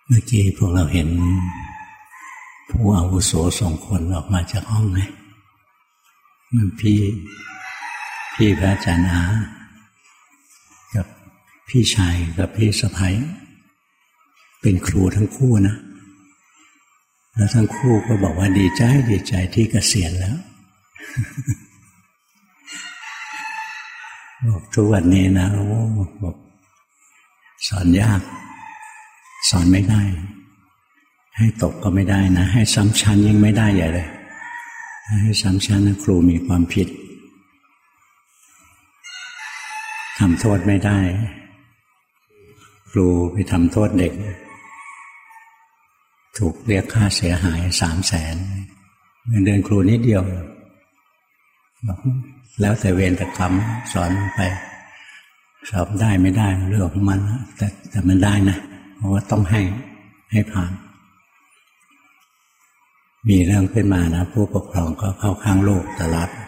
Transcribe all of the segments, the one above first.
เมื่อกี้พวกเราเห็นผู้อาวุโส2 คนออกมาจากห้องไหมมันพี่พระอาจารย์อากับพี่ชายกับพี่สะใภ้เป็นครูทั้งคู่นะแล้วทั้งคู่ก็บอกว่าดีใจที่เกษียณแล้ว บอกทุกวันนี้นะบอกสอนยากสอนไม่ได้ให้ตกก็ไม่ได้นะให้ซ้ำชั้นยิ่งไม่ได้ใหญ่เลยให้ซ้ำชั้นนะครูมีความผิดทำโทษไม่ได้ครูไปทำโทษเด็กถูกเรียกค่าเสียหาย300,000เงินเดือนครูนิดเดียวบอกแล้วแต่เวรแต่กรรมสอนไปสอบได้ไม่ได้เรื่องของมันแต่มันได้นะเพราะว่าต้องให้ผ่านมีเรื่องขึ้นมานะผู้ปกครองก็เข้าข้างลูกตลอด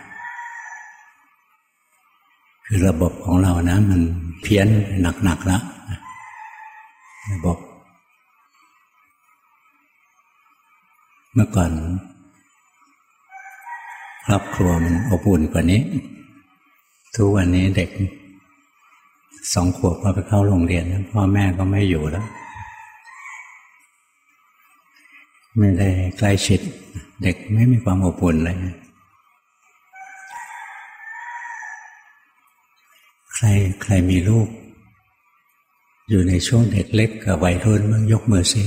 คือระบบของเรานะมันเพี้ยนหนักๆแล้วระบบเมื่อก่อนครอบครัวมันอบอุ่นกว่านี้ทุกวันนี้เด็ก2 ขวบพอไปเข้าโรงเรียนพ่อแม่ก็ไม่อยู่แล้วไม่ได้ใกล้ชิดเด็กไม่มีความอบอุ่นเลยใครมีลูกอยู่ในช่วงเด็กเล็กกับวัยรุ่นมั่งยกมือสิ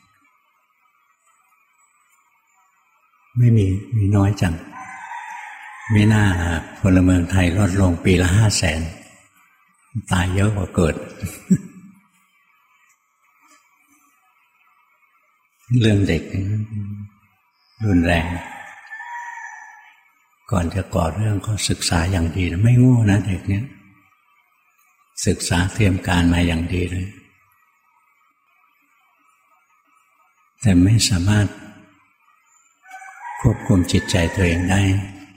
ไม่มีน้อยจังไม่น่าพลเมืองไทยลดลงปีละ500,000ตายเยอะกว่าเกิด เรื่องเด็กรุนแรงก่อนจะก่อเรื่องก็ศึกษาอย่างดีนะไม่โง่นะเด็กเนี้ยศึกษาเตรียมการมาอย่างดีเลยแต่ไม่สามารถควบคุมจิตใจตัวเองได้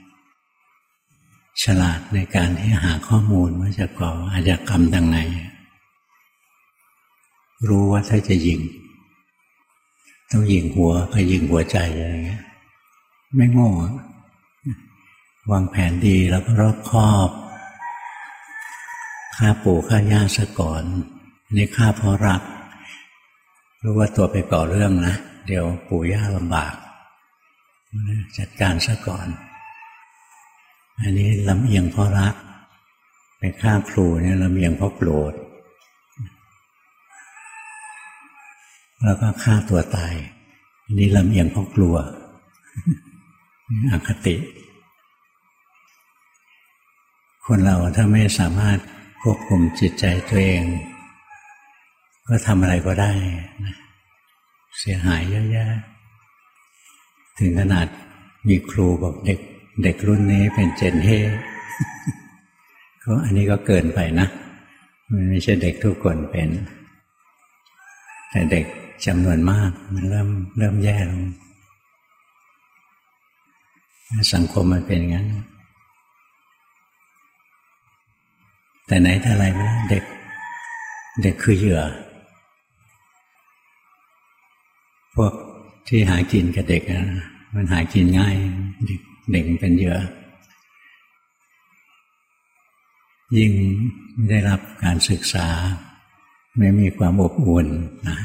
ฉลาดในการที่หาข้อมูลว่าจะก่ออาชญากรรมดังไงรู้ว่าถ้าจะยิงต้องยิงหัวก็ยิงหัวใจอะไรเงี้ยไม่โง่วางแผนดีแล้วก็รอบคอบฆ่าปู่ฆ่าย่าซะก่อนนี่ฆ่าเพราะรักรู้ว่าตัวไปก่อเรื่องนะเดี๋ยวปู่ย่าลำบากจัดการซะก่อนอันนี้ลำเอียงเพราะรักไปฆ่าครูเนี่ยลำเอียงเพราะโกรธแล้วก็ฆ่าตัวตายอันนี้ลำเอียงเพราะกลัวอคติคนเราถ้าไม่สามารถควบคุมจิตใจตัวเองก็ทำอะไรก็ได้เสียหายเยอะแยะถึงขนาดมีครูบอกเด็กรุ่นนี้เป็นเจนเฮก็อันนี้ก็เกินไปนะมันไม่ใช่เด็กทุกคนเป็นแต่เด็กจำนวนมากมันเริ่มแย่ลงสังคมมันเป็นอย่างนั้นแต่ไหนแต่ไรไม่ได้เด็กคือเหยื่อพวกที่หากินกับเด็กนะมันหากินง่ายเด็กเป็นเหยื่อยิ่งไม่ได้รับการศึกษาไม่มีความอบอุ่นนะ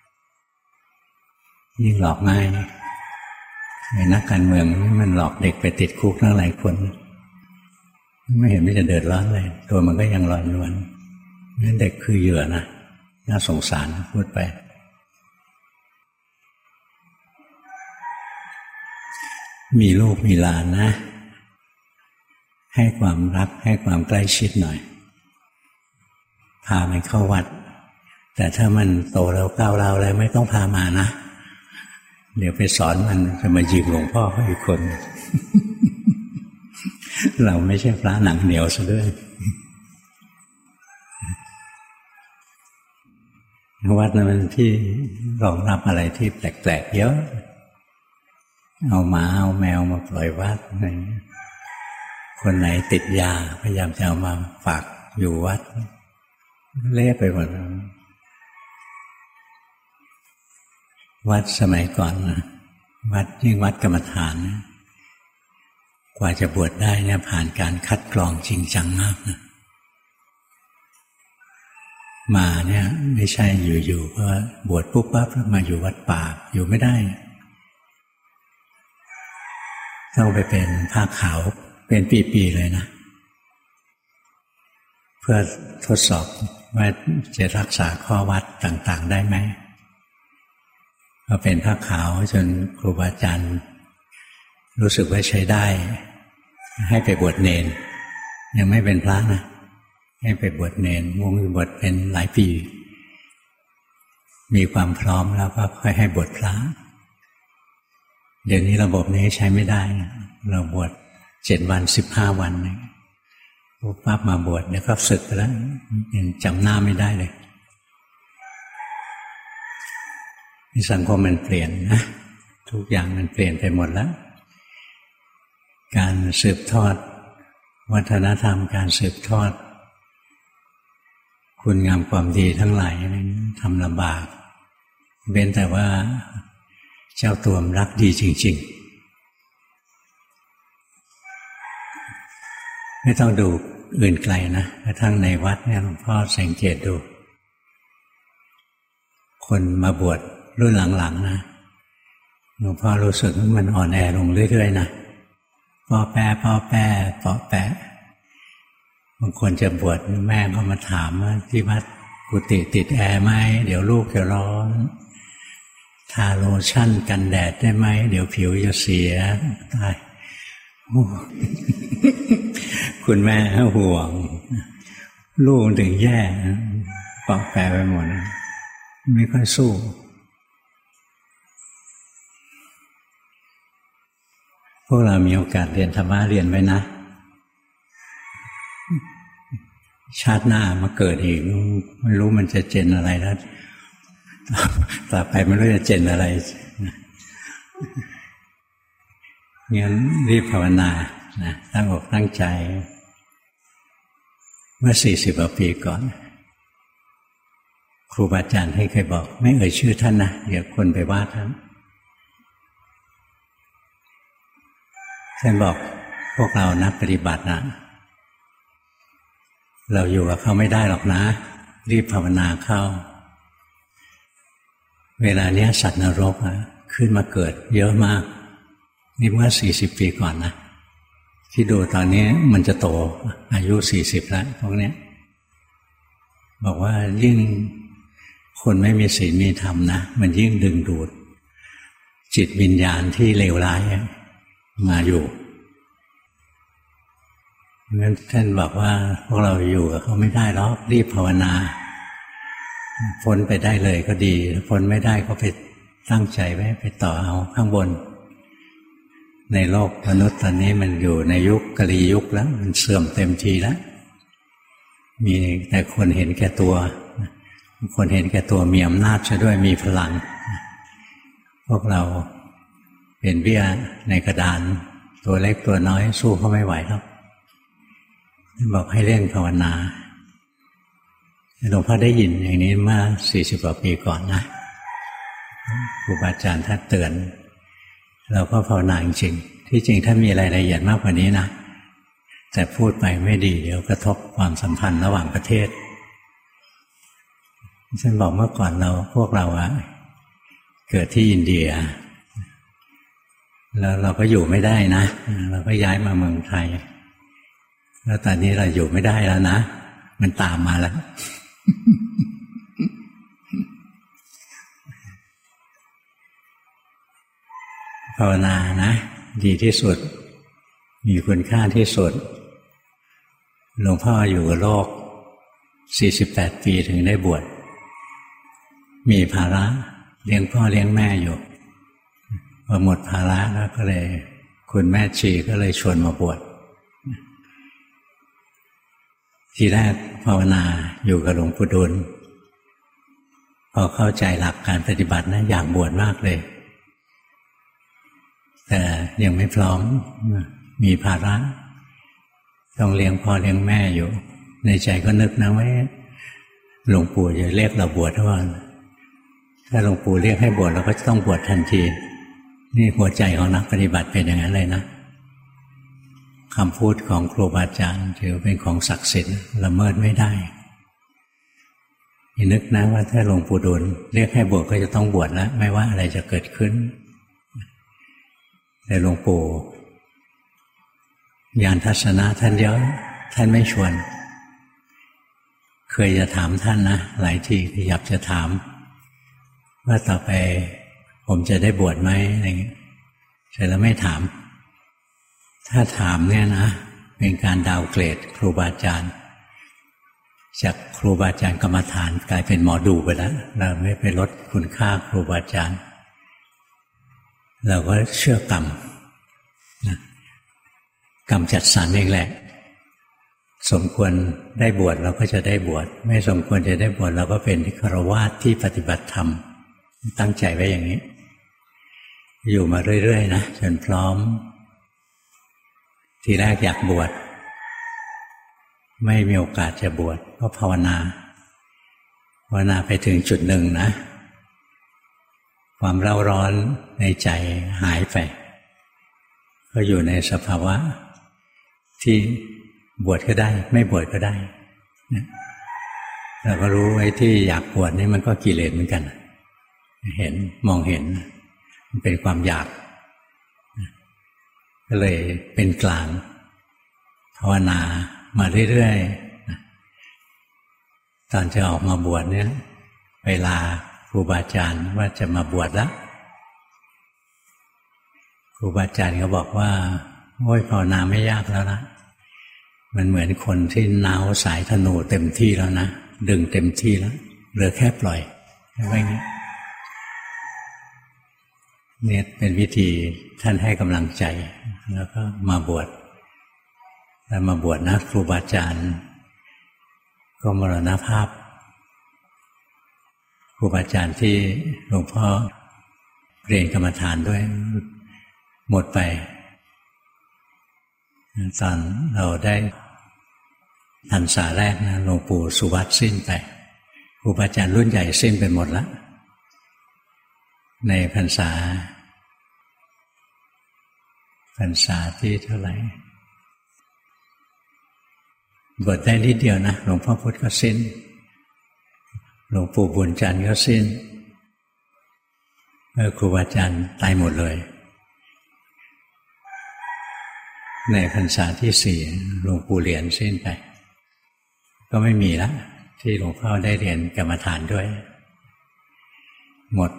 ยิ่งหลอกง่ายในนักการเมืองมันหลอกเด็กไปติดคุกตั้งหลายคนไม่เห็นไม่จะเดือดร้อนเลยตัวมันก็ยังลอยนวลนั่นเด็กคือเหยื่อนะน่าสงสารพูดไปมีลูกมีหลานนะให้ความรักให้ความใกล้ชิดหน่อยพามันเข้าวัดแต่ถ้ามันโตแล้วก้าวร้าวอะไรไม่ต้องพามานะเดี๋ยวไปสอนมันจะมายิงหลวงพ่อเขาอีกคน เราไม่ใช่พระหนังเหนียวซะด้วยวัดนั้นมันที่รองรับอะไรที่แปลกๆเยอะเอาหมาเอาแมวมาปล่อยวัดอะไรคนไหนติดยาพยายามจะเอามาฝากอยู่วัดเละไปหมดวัดสมัยก่อนนะวัดยิ่งวัดกรรมฐานนะกว่าจะบวชได้เนี่ยผ่านการคัดกรองจริงจังมากนะมาเนี่ยไม่ใช่อยู่ๆก็บวชปุ๊บปั๊บแล้วมาอยู่วัดป่าอยู่ไม่ได้ต้องไปเป็นผ้าขาวเป็นปีๆเลยนะเพื่อทดสอบว่าจะรักษาข้อวัดต่างๆได้ไหมพอเป็นผ้าขาวจนครูบาอาจารย์รู้สึกว่าใช้ได้ให้ไปบวชเณรยังไม่เป็นพระนะให้ไปบวชเณรวงบวชเป็นหลายปีมีความพร้อมแล้วก็ค่อยให้บวชพระเดี๋ยวนี้ระบบนี้ใช้ไม่ได้เราบวช7 วัน15 วันปุ๊บปั๊บมาบวชเดี๋ยวก็สึกไปแล้วยังจำหน้าไม่ได้เลยสังคมมันเปลี่ยนนะทุกอย่างมันเปลี่ยนไปหมดแล้วการสืบทอดวัฒนธรรมการสืบทอดคุณงามความดีทั้งหลายนั้นทำลำบากเว้นแต่ว่าเจ้าตัวรักดีจริงๆไม่ต้องดูอื่นไกลนะกระทั่งในวัดเนี่ยหลวงพ่อสังเกตดูคนมาบวชรุ่นหลังๆนะหลวงพ่อรู้สึกว่ามันอ่อนแอลงเรื่อยๆนะป้อแปะบางคนจะบวชแม่ก็มาถามว่าที่วัดกุฏิติดแอร์ไหมเดี๋ยวลูกจะร้อนทาโลชั่นกันแดดได้ไหมเดี๋ยวผิวจะเสียตายคุณแม่ห่วงลูกถึงแย่ป้อแปะไปหมดไม่ค่อยสู้พวกเรามีโอกาสเรียนธรรมะเรียนไว้นะชาติหน้ามาเกิดอีกไม่รู้มันจะเจนอะไรแล้วต่อไปไม่รู้จะเจนอะไรงั้นรีบภาวนานะตั้งอกตั้งใจเมื่อ40 กว่าปีก่อนครูบาอาจารย์ให้เคยบอกไม่เอ่ยชื่อท่านนะเดี๋ยวคนไปว่าท่านบอกพวกเรานักปฏิบัตินะเราอยู่กับเขาไม่ได้หรอกนะรีบภาวนาเข้าเวลาเนี้ยสัตว์นรกขึ้นมาเกิดเยอะมากนี่เมื่อ40 ปีก่อนนะที่ดูตอนนี้มันจะโตอายุ40แล้วพวกเนี้ยบอกว่ายิ่งคนไม่มีศีลมีธรรมนะมันยิ่งดึงดูดจิตวิญญาณที่เลวร้ายมาอยู่งั้นท่านบอกว่าพวกเราอยู่กับเขาไม่ได้หรอกรีบภาวนาพ้นไปได้เลยก็ดีพ้นไม่ได้ก็ไปตั้งใจไว้ไปต่อเอาข้างบนในโลกมนุษย์ตอนนี้มันอยู่ในยุคกลียุคแล้วมันเสื่อมเต็มทีแล้วมีแต่คนเห็นแก่ตัวคนเห็นแก่ตัวมีอำนาจซะด้วยมีพลังพวกเราเป็นเบี้ยในกระดานตัวเล็กตัวน้อยสู้เขาไม่ไหวครับบอกให้เร่งภาวนาหลวงพ่อได้ยินอย่างนี้เมื่อ40 กว่าปีก่อนนะครูบาอาจารย์ท่านเตือนเราก็ภาวนาจริงๆที่จริงถ้ามีรายละเอียดมากกว่านี้นะแต่พูดไปไม่ดีเดี๋ยวกระทบความสัมพันธ์ระหว่างประเทศฉันบอกเมื่อก่อนพวกเราเกิดที่อินเดียแล้วเราก็อยู่ไม่ได้นะเราก็ย้ายมาเมืองไทยแล้วตอนนี้เราอยู่ไม่ได้แล้วนะมันตามมาแล้ว ภาวนานะดีที่สุดมีคุณค่าที่สุดหลวงพ่ออยู่กับโลก48 ปีถึงได้บวชมีภาระเลี้ยงพ่อเลี้ยงแม่อยู่พอหมดภาระแล้วก็เลยคุณแม่ชีก็เลยชวนมาบวชทีแรกภาวนาอยู่กับหลวงปู่ดูลพอเข้าใจหลักการปฏิบัตินะอยากบวชมากเลยแต่ยังไม่พร้อมมีภาระต้องเลี้ยงพ่อเลี้ยงแม่อยู่ในใจก็นึกนะว่าหลวงปู่จะเรียกเราบวชว่าถ้าหลวงปู่เรียกให้บวชเราก็จะต้องบวชทันทีนี่หัวใจของนักปฏิบัติเป็นอย่างนั้นเลยนะคำพูดของครูบาอาจารย์ถือเป็นของศักดิ์สิทธิ์ละเมิดไม่ได้อย่านึกนะว่าถ้าหลวงปู่ดูลเรียกให้บวชก็จะต้องบวชแล้วไม่ว่าอะไรจะเกิดขึ้นแต่หลวงปู่ญาณทัศนะท่านเยอะท่านไม่ชวนเคยจะถามท่านนะหลายทีอยากจะถามว่าต่อไปผมจะได้บวชไหมอะไรเงี้ยเสร็จแล้วไม่ถามถ้าถามเนี่ยนะเป็นการดาวเกรดครูบาอาจารย์จากครูบาอาจารย์กรรมฐานกลายเป็นหมอดูไปแล้วเราไม่ไปลดคุณค่าครูบาอาจารย์เราก็เชื่อกรรมนะกรรมจัดสรรเองแหละสมควรได้บวชเราก็จะได้บวชไม่สมควรจะได้บวชเราก็เป็นฆราวาสที่ปฏิบัติธรรมตั้งใจไว้อย่างนี้อยู่มาเรื่อยๆนะจนพร้อมทีแรกอยากบวชไม่มีโอกาสจะบวชก็ภาวนาไปถึงจุดหนึ่งนะความเร่าร้อนในใจหายไปก็อยู่ในสภาวะที่บวชก็ได้ไม่บวชก็ได้เราก็รู้ไอ้ที่อยากบวชนี่มันก็กิเลสเหมือนกันเห็นมองเห็นมันเป็นความอยากก็เลยเป็นกลางภาวนามาเรื่อยๆตอนจะออกมาบวชเนี่ยเวลาครูบาอาจารย์ว่าจะมาบวชแล้วครูบาอาจารย์ก็บอกว่าโอ้ยภาวนาไม่ยากแล้วนะมันเหมือนคนที่น้าวสายธนูเต็มที่แล้วนะดึงเต็มที่แล้วเหลือแค่ปล่อยไว้อย่างนี้เนี่ยเป็นวิธีท่านให้กำลังใจแล้วก็มาบวชแล้วมาบวชนะครูบาอาจารย์ก็มรณภาพครูบาอาจารย์ที่หลวงพ่อเรียนกรรมฐานด้วยหมดไปตอนเราได้พรรษาแรกนะหลวงปู่สุวัตสิ้นไปครูบาอาจารย์รุ่นใหญ่สิ้นไปหมดแล้วในพรรษาที่เท่าไหร่บวชได้นิดเดียวนะหลวงพ่อพุธก็สิ้นหลวงปู่บุญจันทร์ก็สิ้นครูบาอาจารย์ตายหมดเลยในพรรษาที่สี่หลวงปู่เหรียญสิ้นไปก็ไม่มีแล้วที่หลวงพ่อได้เรียนกรรมฐานด้วยหมด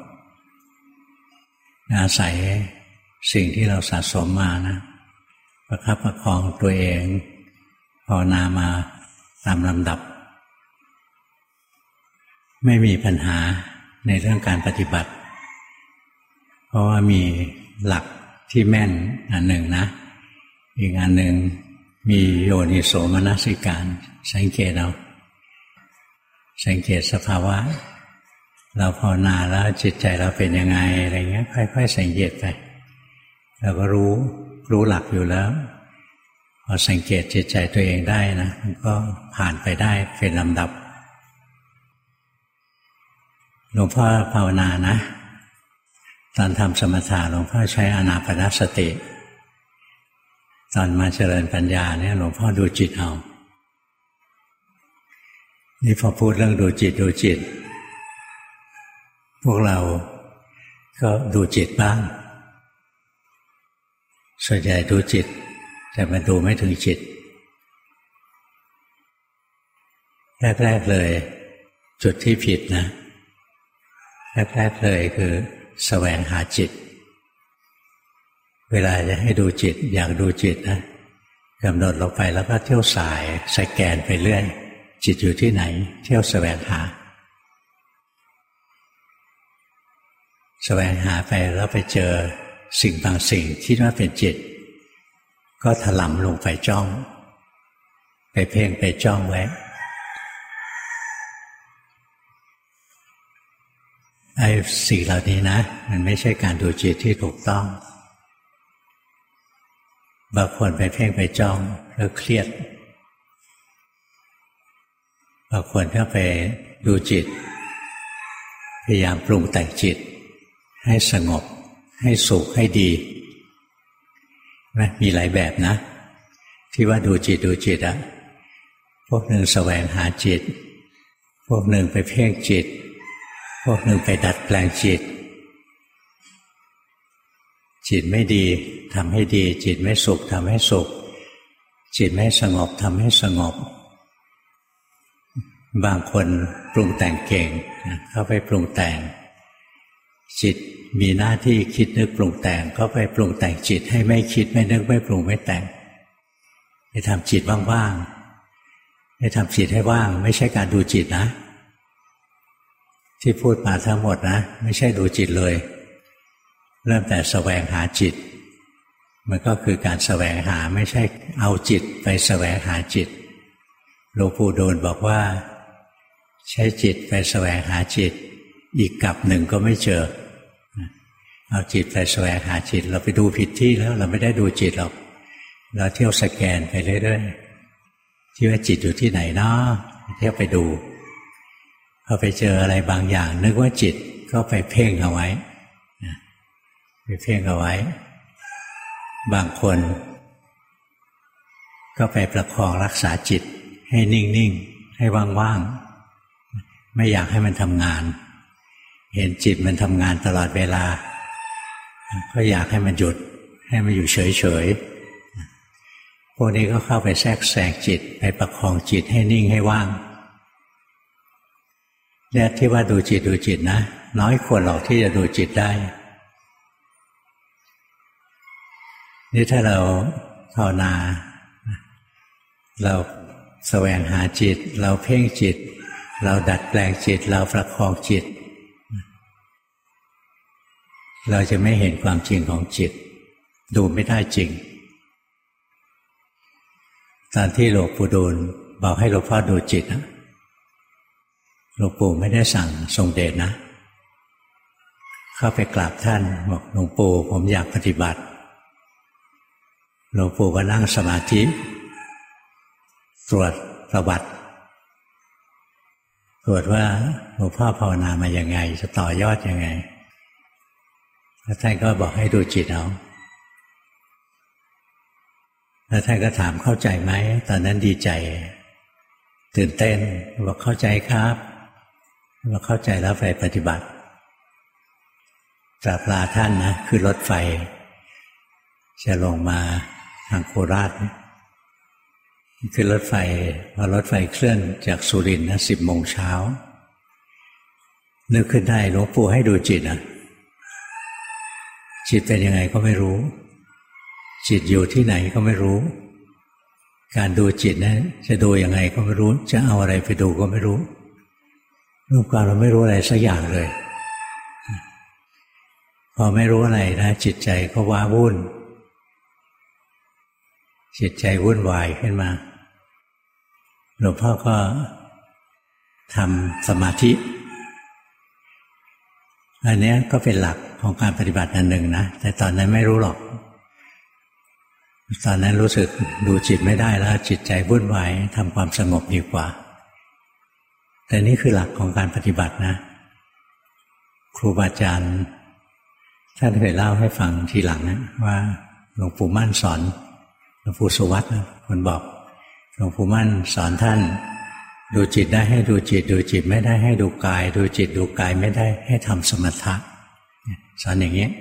อาศัยสิ่งที่เราสะสมมานะประคับประคองตัวเองภาวนามาตามลำดับไม่มีปัญหาในเรื่องการปฏิบัติเพราะว่ามีหลักที่แม่นอันหนึ่งนะอีกอันหนึ่งมีโยนิโสมนสิการสังเกตเอาสังเกตสภาวะเราภาวนาแล้วจิตใจเราเป็นยังไงอะไรเงี้ยค่อยๆสังเกตไปเราก็รู้หลักอยู่แล้วพอสังเกตจิตใจตัวเองได้นะมันก็ผ่านไปได้เป็นลำดับหลวงพ่อภาวนานะตอนทำสมถะหลวงพ่อใช้อานาปานสติตอนมาเจริญปัญญาเนี่ยหลวงพ่อดูจิตเอานี่พอพูดเรื่องดูจิตพวกเราก็ดูจิตบ้างส่วนใหญ่ดูจิตแต่มันดูไม่ถึงจิตแรกๆเลยจุดที่ผิดนะแรกๆเลยคือแสวงหาจิตเวลาจะให้ดูจิตอยากดูจิตนะกำหนดลงไปแล้วก็เที่ยวสายสแกนไปเรื่อยจิตอยู่ที่ไหนเที่ยวแสวงหาไปแล้วไปเจอสิ่งบางสิ่งที่ว่าเป็นจิตก็ถลำลงไปจ้องไปเพ่งไปจ้องไว้ไอ้สิ่งเหล่านี้นะมันไม่ใช่การดูจิตที่ถูกต้องบางคนไปเพ่งไปจ้องแล้วเครียดบางคนก็ไปดูจิตพยายามปรุงแต่งจิตให้สงบให้สุขให้ดีมีหลายแบบนะที่ว่าดูจิตอะพวกหนึ่งแสวงหาจิตพวกหนึ่งไปเพ่งจิตพวกหนึ่งไปดัดแปลงจิตจิตไม่ดีทำให้ดีจิตไม่สุขทำให้สุขจิตไม่สงบทำให้สงบบางคนปรุงแต่งเก่งเข้าไปปรุงแต่งจิตมีหน้าที่คิดนึกปรุงแต่งก็ไปปรุงแต่งจิตให้ไม่คิดไม่นึกไม่ปรุงไม่แต่งไปทำจิตว่างๆไปทำจิตให้ว่างไม่ใช่การดูจิตนะที่พูดมาทั้งหมดนะไม่ใช่ดูจิตเลยเริ่มแต่แสวงหาจิตมันก็คือการแสวงหาไม่ใช่เอาจิตไปแสวงหาจิตหลวงปู่ดูลบอกว่าใช้จิตไปแสวงหาจิตอีกกลับหนึ่งก็ไม่เจอเอาจิตไปแสวงหาจิตเราไปดูผิดที่แล้วเราไม่ได้ดูจิตหรอกเราเที่ยวสแกนไปเรื่อยๆที่ว่าจิตอยู่ที่ไหนเนาะเที่ยวไปดูพอไปเจออะไรบางอย่างนึกว่าจิตก็ไปเพ่งเอาไว้ไปเพ่งเอาไว้บางคนก็ไปประคองรักษาจิตให้นิ่งๆให้ว่างๆไม่อยากให้มันทำงานเห็นจิตมันทำงานตลอดเวลาก็อยากให้มันหยุดให้มันอยู่เฉยๆพวกนี้ก็เข้าไปแทรกแซงจิตไปประคองจิตให้นิ่งให้ว่างเนี่ยที่ว่าดูจิตนะน้อยคนหรอกที่จะดูจิตได้นี่ถ้าเราภาวนาเราแสวงหาจิตเราเพ่งจิตเราดัดแปลงจิตเราประคองจิตเราจะไม่เห็นความจริงของจิตดูไม่ได้จริงตอนที่หลวงปู่ดูลบอกให้หลวงพ่อดูจิตนะหลวงปู่ไม่ได้สั่งทรงเดชนะเข้าไปกราบท่านบอกหลวงปู่ผมอยากปฏิบัติหลวงปู่ก็นั่งสมาธิตรวจประวัติตรวจว่าหลวงพ่อภาวนามายังไงจะต่อยอดยังไงแล้วท่านก็บอกให้ดูจิตเอาแล้วท่านก็ถามเข้าใจไหมตอนนั้นดีใจตื่นเต้นบอกเข้าใจครับบอกเข้าใจแล้วไปปฏิบัติกราบลาท่านนะคือรถไฟจะลงมาทางโคราชคือรถไฟพอรถไฟเคลื่อนจากสุรินทร์นะ10 โมงเช้านึกขึ้นได้หลวงปู่ให้ดูจิตนะจิตเป็นยังไงก็ไม่รู้จิตอยู่ที่ไหนก็ไม่รู้การดูจิตนะจะดูยังไงก็ไม่รู้จะเอาอะไรไปดูก็ไม่รู้รูปการเราไม่รู้อะไรสักอย่างเลยพอไม่รู้อะไรนะจิตใจก็ว้าวุ่นจิตใจวุ่นวายขึ้นมาหลวงพ่อก็ทำสมาธิอันนี้ก็เป็นหลักของการปฏิบัติอันหนึ่งนะแต่ตอนนั้นไม่รู้หรอกตอนนั้นรู้สึกดูจิตไม่ได้แล้วจิตใจวุ่นวายทำความสงบดีกว่าแต่นี่คือหลักของการปฏิบัตินะครูบาอาจารย์ท่านเคยเล่าให้ฟังทีหลังนะว่าหลวงปู่มั่นสอนหลวงปู่สุวัตนะคนบอกหลวงปู่มั่นสอนท่านดูจิตได้ให้ดูจิตดูจิตไม่ได้ให้ดูกายดูจิตดูกายไม่ได้ให้ทำสมถะสอนอย่างนี้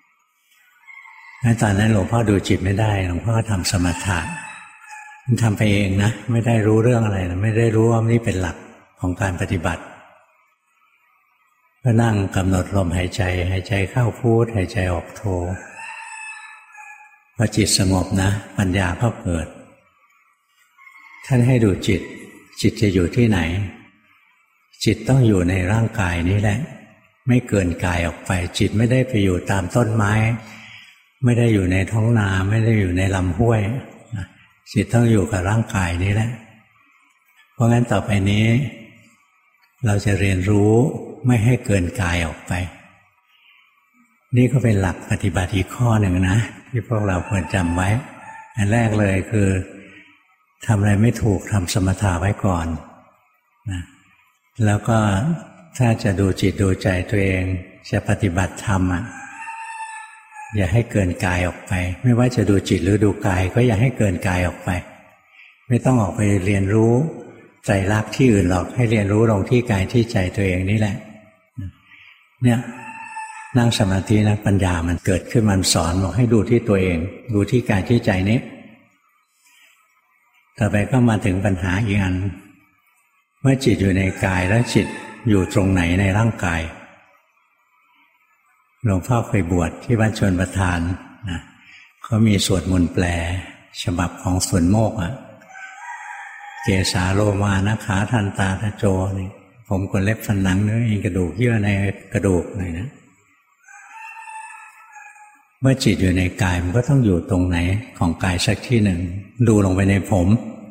ตอนนั้นหลวงพ่อดูจิตไม่ได้หลวงพ่อทำสมถะมันทำไปเองนะไม่ได้รู้เรื่องอะไรนะไม่ได้รู้ว่านี่เป็นหลักของการปฏิบัติก็นั่งกำหนดลมหายใจหายใจเข้าพุทหายใจออกโทพอจิตสงบนะปัญญาก็เกิดท่านให้ดูจิตจิตจะอยู่ที่ไหนจิตต้องอยู่ในร่างกายนี้แหละไม่เกินกายออกไปจิตไม่ได้ไปอยู่ตามต้นไม้ไม่ได้อยู่ในท้องนาไม่ได้อยู่ในลำห้วยจิตต้องอยู่กับร่างกายนี้แหละเพราะงั้นต่อไปนี้เราจะเรียนรู้ไม่ให้เกินกายออกไปนี่ก็เป็นหลักปฏิบัติอีกข้อหนึ่งนะที่พวกเราควรจำไว้อันแรกเลยคือทำอะไรไม่ถูกทำสมถะไว้ก่อนนะแล้วก็ถ้าจะดูจิตดูใจตัวเองจะปฏิบัติธรรมอย่าให้เกินกายออกไปไม่ว่าจะดูจิตหรือดูกายก็อย่าให้เกินกายออกไปไม่ต้องออกไปเรียนรู้ไตรลักษณ์ที่อื่นหรอกให้เรียนรู้ลงที่กายที่ใจตัวเองนี่แหละเนี่ยนั่งสมาธินะปัญญามันเกิดขึ้นมันสอนบอกให้ดูที่ตัวเองดูที่กายที่ใจนี้ต่อไปก็มาถึงปัญหาอีกอันเมื่อจิตอยู่ในกายแล้วจิตอยู่ตรงไหนในร่างกายหลวงพ่อเคยบวชที่วัดชลประทานนะเขามีสวดมนต์แปลฉบับของสวนโมกเกสาโลมานะขาทันตาทะโจนี่ผมขนเล็บฟันหนังเนื้อเอ็นกระดูกเยื่อในกระดูกหน่อยนะเมื่อจิตอยู่ในกายมันก็ต้องอยู่ตรงไหนของกายสักที่หนึ่งดูลงไปในผม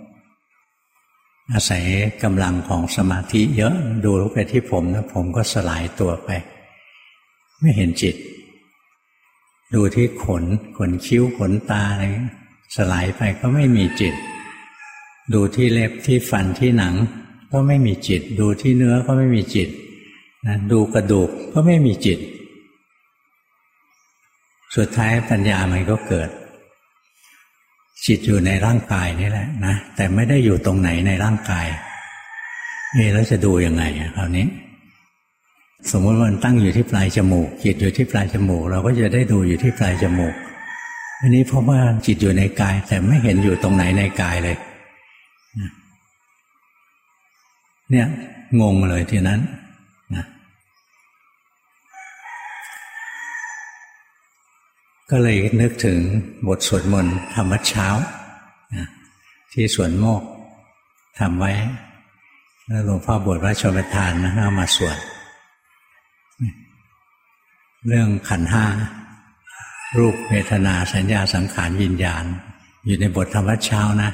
อาศัยกำลังของสมาธิเยอะดูลงไปที่ผมนะผมก็สลายตัวไปไม่เห็นจิตดูที่ขนคิ้วขนตาอะไรสลายไปก็ไม่มีจิตดูที่เล็บที่ฟันที่หนังก็ไม่มีจิตดูที่เนื้อก็ไม่มีจิตนะดูกระดูกก็ไม่มีจิตสุดท้ายปัญญามันก็เกิดจิตอยู่ในร่างกายนี่แหละนะแต่ไม่ได้อยู่ตรงไหนในร่างกายแล้วจะดูยังไงคราวนี้สมมติว่ามันตั้งอยู่ที่ปลายจมูกจิตอยู่ที่ปลายจมูกเราก็จะได้ดูอยู่ที่ปลายจมูกอันนี้เพราะว่าจิตอยู่ในกายแต่ไม่เห็นอยู่ตรงไหนในกายเลยเนี่ยงงเลยทีนั้นนะก็เลยนึกถึงบทสวดมนต์ธรรมวัดเช้านะที่สวนโมกทำไว้แล้วหลวงพ่อบวชวัดชลประทานนะเอามาสวดเรื่องขันธ์ห้ารูปเวทนาสัญญาสังขารวิญญาณอยู่ในบทธรรมวัดเช้านะ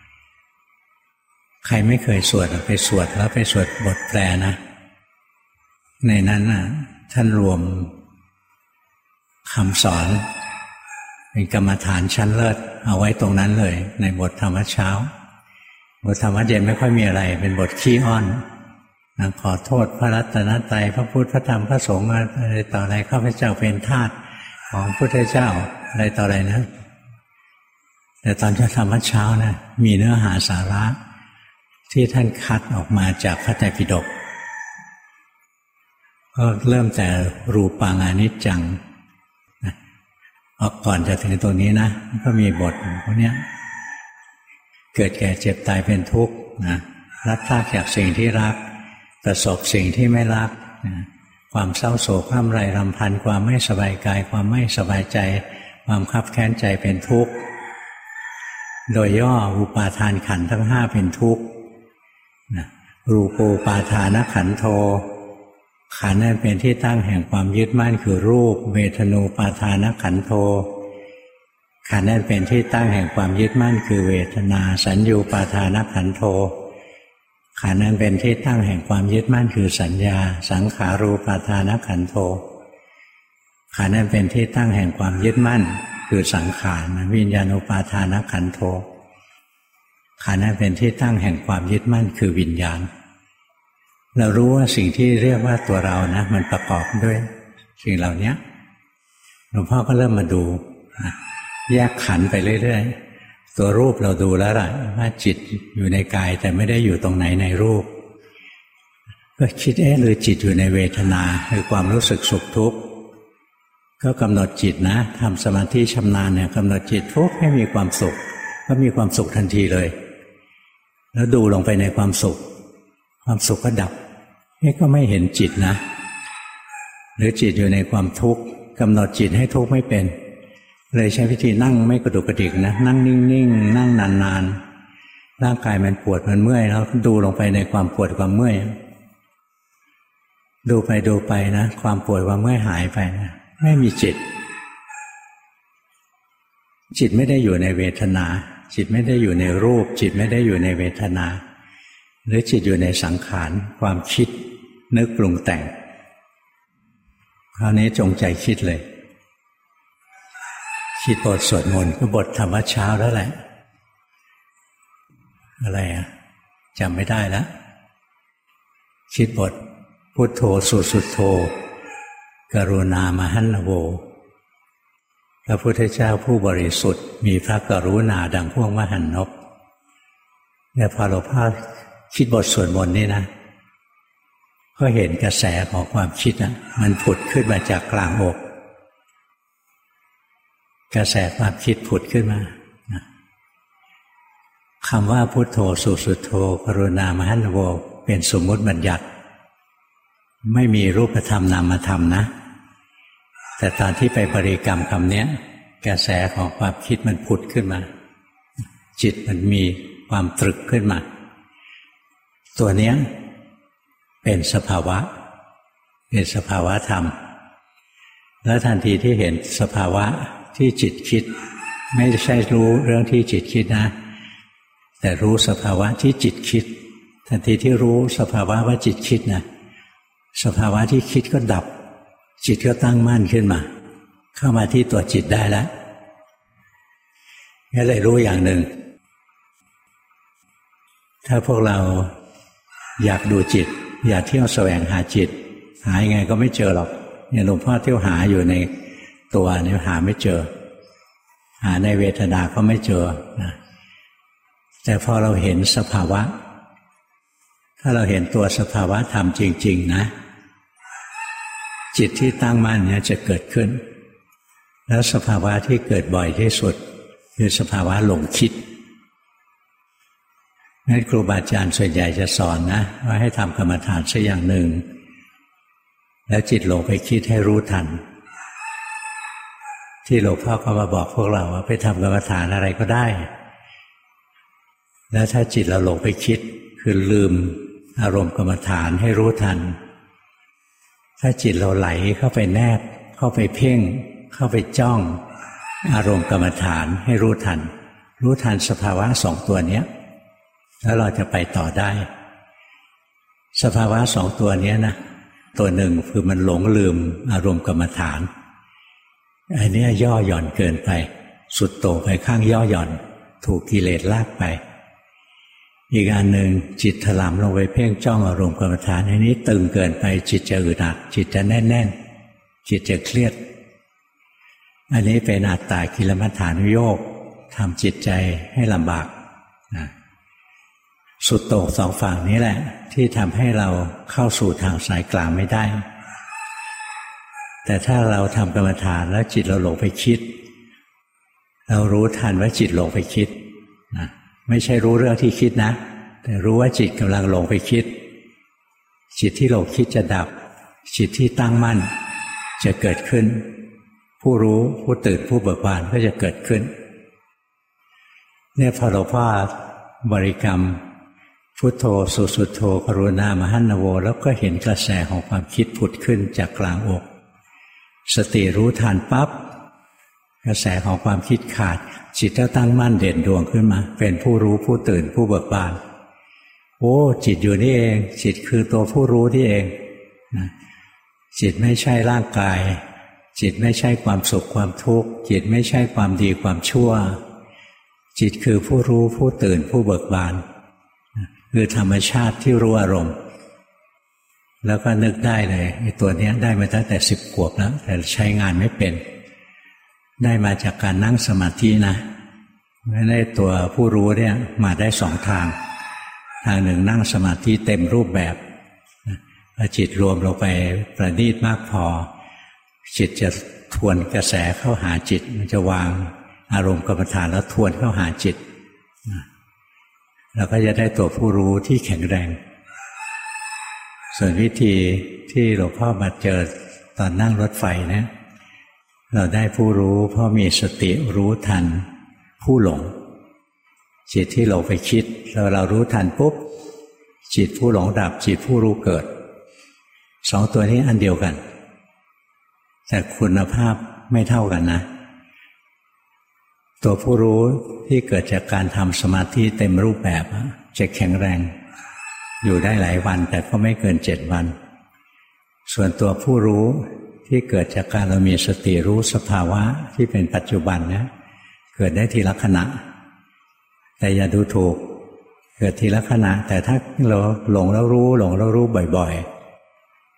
ใครไม่เคยสวดไปสวดแล้วไปสวดบทแปลนะในนั้นน่ะท่านรวมคำสอนเป็นกรรมฐานชั้นเลิศเอาไว้ตรงนั้นเลยในบทธรรมวัดเช้าบทธรรมวัดเย็นไม่ค่อยมีอะไรเป็นบทขี้อ้อนนะขอโทษพระรัตนตรัยพระพุทธพระธรรมพระสงฆ์อะไรต่ออะไรข้าพเจ้าเป็นทาสของพระพุทธเจ้าอะไรต่ออะไรนะแต่ตอนจะธรรมวัดเช้านะมีเนื้อหาสาระที่ท่านคัดออกมาจากพระไตรปิฎกก็เริ่มแต่รูปังอนิจจังก่อนจะถึงตรงนี้นะก็มีบทพวกนี้เกิดแก่เจ็บตายเป็นทุกข์นะพลัดพรากจากสิ่งที่รักประสบสิ่งที่ไม่รักความเศร้าโศกร่ำไรรำพันความไม่สบายกายความไม่สบายใจความคับแค้นใจเป็นทุกข์โดยย่ออุปาทานขันธ์ทั้งห้าเป็นทุกข์รูปูปาทานขันโธขันธ์นั้นเป็นที่ตั้งแห่งความยึดมั่นคือรูปเวทนูปาทานขันโธขันธ์นั้นเป็นที่ตั้งแห่งความยึดมั่นคือเวทนาสัญญูปาทานขันโธขันธ์นั้นเป็นที่ตั้งแห่งความยึดมั่นคือสัญญาสังขารูปาทานขันโธขันธ์นั้นเป็นที่ตั้งแห่งความยึดมั่นคือสังขารวิญญาณุปาทานขันโธขันธ์นั้นเป็นที่ตั้งแห่งความยึดมั่นคือวิญญาณเรารู้ว่าสิ่งที่เรียกว่าตัวเรานะมันประกอบด้วยสิ่งเหล่านี้หลวงพ่อก็เริ่มมาดูแยกขันธ์ไปเรื่อยๆตัวรูปเราดูแล้วล่ะว่าจิตอยู่ในกายแต่ไม่ได้อยู่ตรงไหนในรูปก็คิดหรือจิตอยู่ในเวทนาคือความรู้สึกสุขทุกข์ก็กำหนดจิตนะทำสมาธิชำนาญเนี่ยกำหนดจิตทุกข์ให้มีความสุขก็มีความสุขทันทีเลยแล้วดูลงไปในความสุขความสุขก็ดับนี่ก็ไม่เห็นจิตนะหรือจิตอยู่ในความทุกข์กำหนดจิตให้ทุกข์ไม่เป็นเลยใช้วิธีนั่งไม่กระดุกกระดิกนะนั่งนิ่งๆนั่งนานๆร่างกายมันปวดมันเมื่อยแล้วดูลงไปในความปวดความเมื่อยดูไปนะความปวดความเมื่อยหายไปนะไม่มีจิตไม่ได้อยู่ในเวทนาจิตไม่ได้อยู่ในรูปจิตไม่ได้อยู่ในเวทนาหรือจิตอยู่ในสังขารความคิดนึกปรุงแต่งคราวนี้จงใจคิดเลยคิดบทสวดมนต์ก็บทธรรมวัดเช้าแล้วแหละอะไรจำไม่ได้แล้วคิดบทพุทโธสุดโธกรุณามหันโวพระพุทธเจ้าผู้บริสุทธิ์มีพระกรุณาดังพวกมหันนกเนี่ยพอหลวงพ่อคิดบทสวดมนต์นี่นะก็เห็นกระแสของความคิดนะมันผุดขึ้นมาจากกลางอกกระแสความคิดผุดขึ้นมาคำว่าพุทโธสุดโธกรุณามหันโวเป็นสมมุติบัญญัติไม่มีรูปธรรมนามธรรมนะแต่ตอนที่ไปบริกรรมคำนี้กระแสของความคิดมันผุดขึ้นมาจิตมันมีความตรึกขึ้นมาตัวเนี้ยเป็นสภาวะเป็นสภาวะธรรมแล้วทันทีที่เห็นสภาวะที่จิตคิดไม่ใช่รู้เรื่องที่จิตคิดนะแต่รู้สภาวะที่จิตคิดทันทีที่รู้สภาวะว่าจิตคิดนะสภาวะที่คิดก็ดับจิตก็ตั้งมั่นขึ้นมาเข้ามาที่ตัวจิตได้แล้วก็เลยรู้อย่างหนึ่งถ้าพวกเราอยากดูจิตอยากเที่ยวแสวงหาจิตหายังไงก็ไม่เจอหรอกเนี่ยหลวงพ่อเที่ยวหาอยู่ในตัวเนี่ยหาไม่เจอหาในเวทนาก็ไม่เจอนะแต่พอเราเห็นสภาวะถ้าเราเห็นตัวสภาวะธรรมจริงๆนะจิตที่ตั้งมั่นเนี่ยจะเกิดขึ้นแล้วสภาวะที่เกิดบ่อยที่สุดคือสภาวะหลงคิดงั้นครูบาอาจารย์ส่วนใหญ่จะสอนนะว่าให้ทำกรรมฐานสักอย่างหนึ่งแล้วจิตหลงไปคิดให้รู้ทันที่หลวงพ่อก็มาบอกพวกเราว่าไปทำกรรมฐานอะไรก็ได้แล้วถ้าจิตเราหลงไปคิดคือลืมอารมณ์กรรมฐานให้รู้ทันถ้าจิตเราไหลเข้าไปแนบเข้าไปเพ่งเข้าไปจ้องอารมณ์กรรมฐานให้รู้ทันสภาวะสองตัวเนี้ยแล้วเราจะไปต่อได้สภาวะสองตัวนี้นะตัวหนึ่งคือมันหลงลืมอารมณ์กรรมฐานอันนี้ย่อหย่อนเกินไปสุดโต่งไปข้างย่อหย่อนถูกกิเลสลากไปอีกอันหนึ่งจิตถลำลงไปเพ่งจ้องอารมณ์กรรมฐานอันนี้ตึงเกินไปจิตจะอึดอัดจิตจะแน่นจิตจะเครียดอันนี้เป็นอัตตากิลมัฏฐานุโยคทำจิตใจให้ลำบากสุดโต่งสองฝั่งนี้แหละที่ทำให้เราเข้าสู่ทางสายกลางไม่ได้แต่ถ้าเราทำกรรมฐานแล้วจิตเราหลงไปคิดเรารู้ทันว่าจิตหลงไปคิดนะไม่ใช่รู้เรื่องที่คิดนะแต่รู้ว่าจิตกำลังหลงไปคิดจิตที่หลงคิดจะดับจิตที่ตั้งมั่นจะเกิดขึ้นผู้รู้ผู้ตื่นผู้เบิกบานก็จะเกิดขึ้นเนี่ยพอหลวงพ่อบริกรรมพุทโธสุดโธกรุณามหันโวแล้วก็เห็นกระแสของความคิดผุดขึ้นจากกลางอกสติรู้ทันปั๊บกระแสของความคิดขาดจิตก็ตั้งมั่นเด่นดวงขึ้นมาเป็นผู้รู้ผู้ตื่นผู้เบิกบานโอ้จิตอยู่นี่เองจิตคือตัวผู้รู้นี่เองจิตไม่ใช่ร่างกายจิตไม่ใช่ความสุขความทุกข์จิตไม่ใช่ความดีความชั่วจิตคือผู้รู้ผู้ตื่นผู้เบิกบานคือธรรมชาติที่รู้อารมณ์แล้วก็นึกได้เลยไอ้ตัวนี้ได้มาตั้งแต่10 ขวบแล้วแต่ใช้งานไม่เป็นได้มาจากการนั่งสมาธินะไม่ได้ตัวผู้รู้เนี่ยมาได้2 ทางหนึ่งนั่งสมาธิเต็มรูปแบบพอจิตรวมลงไปประณีตมากพอจิตจะทวนกระแสเข้าหาจิตมันจะวางอารมณ์กรรมฐานแล้วทวนเข้าหาจิตแล้วก็จะได้ตัวผู้รู้ที่แข็งแรงส่วนวิธีที่หลวงพ่อมาเจอตอนนั่งรถไฟนะเราได้ผู้รู้เพราะมีสติรู้ทันผู้หลงจิตที่หลงไปคิดเรารู้ทันปุ๊บจิตผู้หลงดับจิตผู้รู้เกิด2 ตัวนี้อันเดียวกันแต่คุณภาพไม่เท่ากันนะตัวผู้รู้ที่เกิดจากการทำสมาธิเต็มรูปแบบจะแข็งแรงอยู่ได้หลายวันแต่ก็ไม่เกิน7 วันส่วนตัวผู้รู้ที่เกิดจากการเรามีสติรู้สภาวะที่เป็นปัจจุบันเนี่ยเกิดได้ทีละขณะแต่อย่าดูถูกเกิดทีละขณะแต่ถ้าเราหลงแล้วรู้บ่อย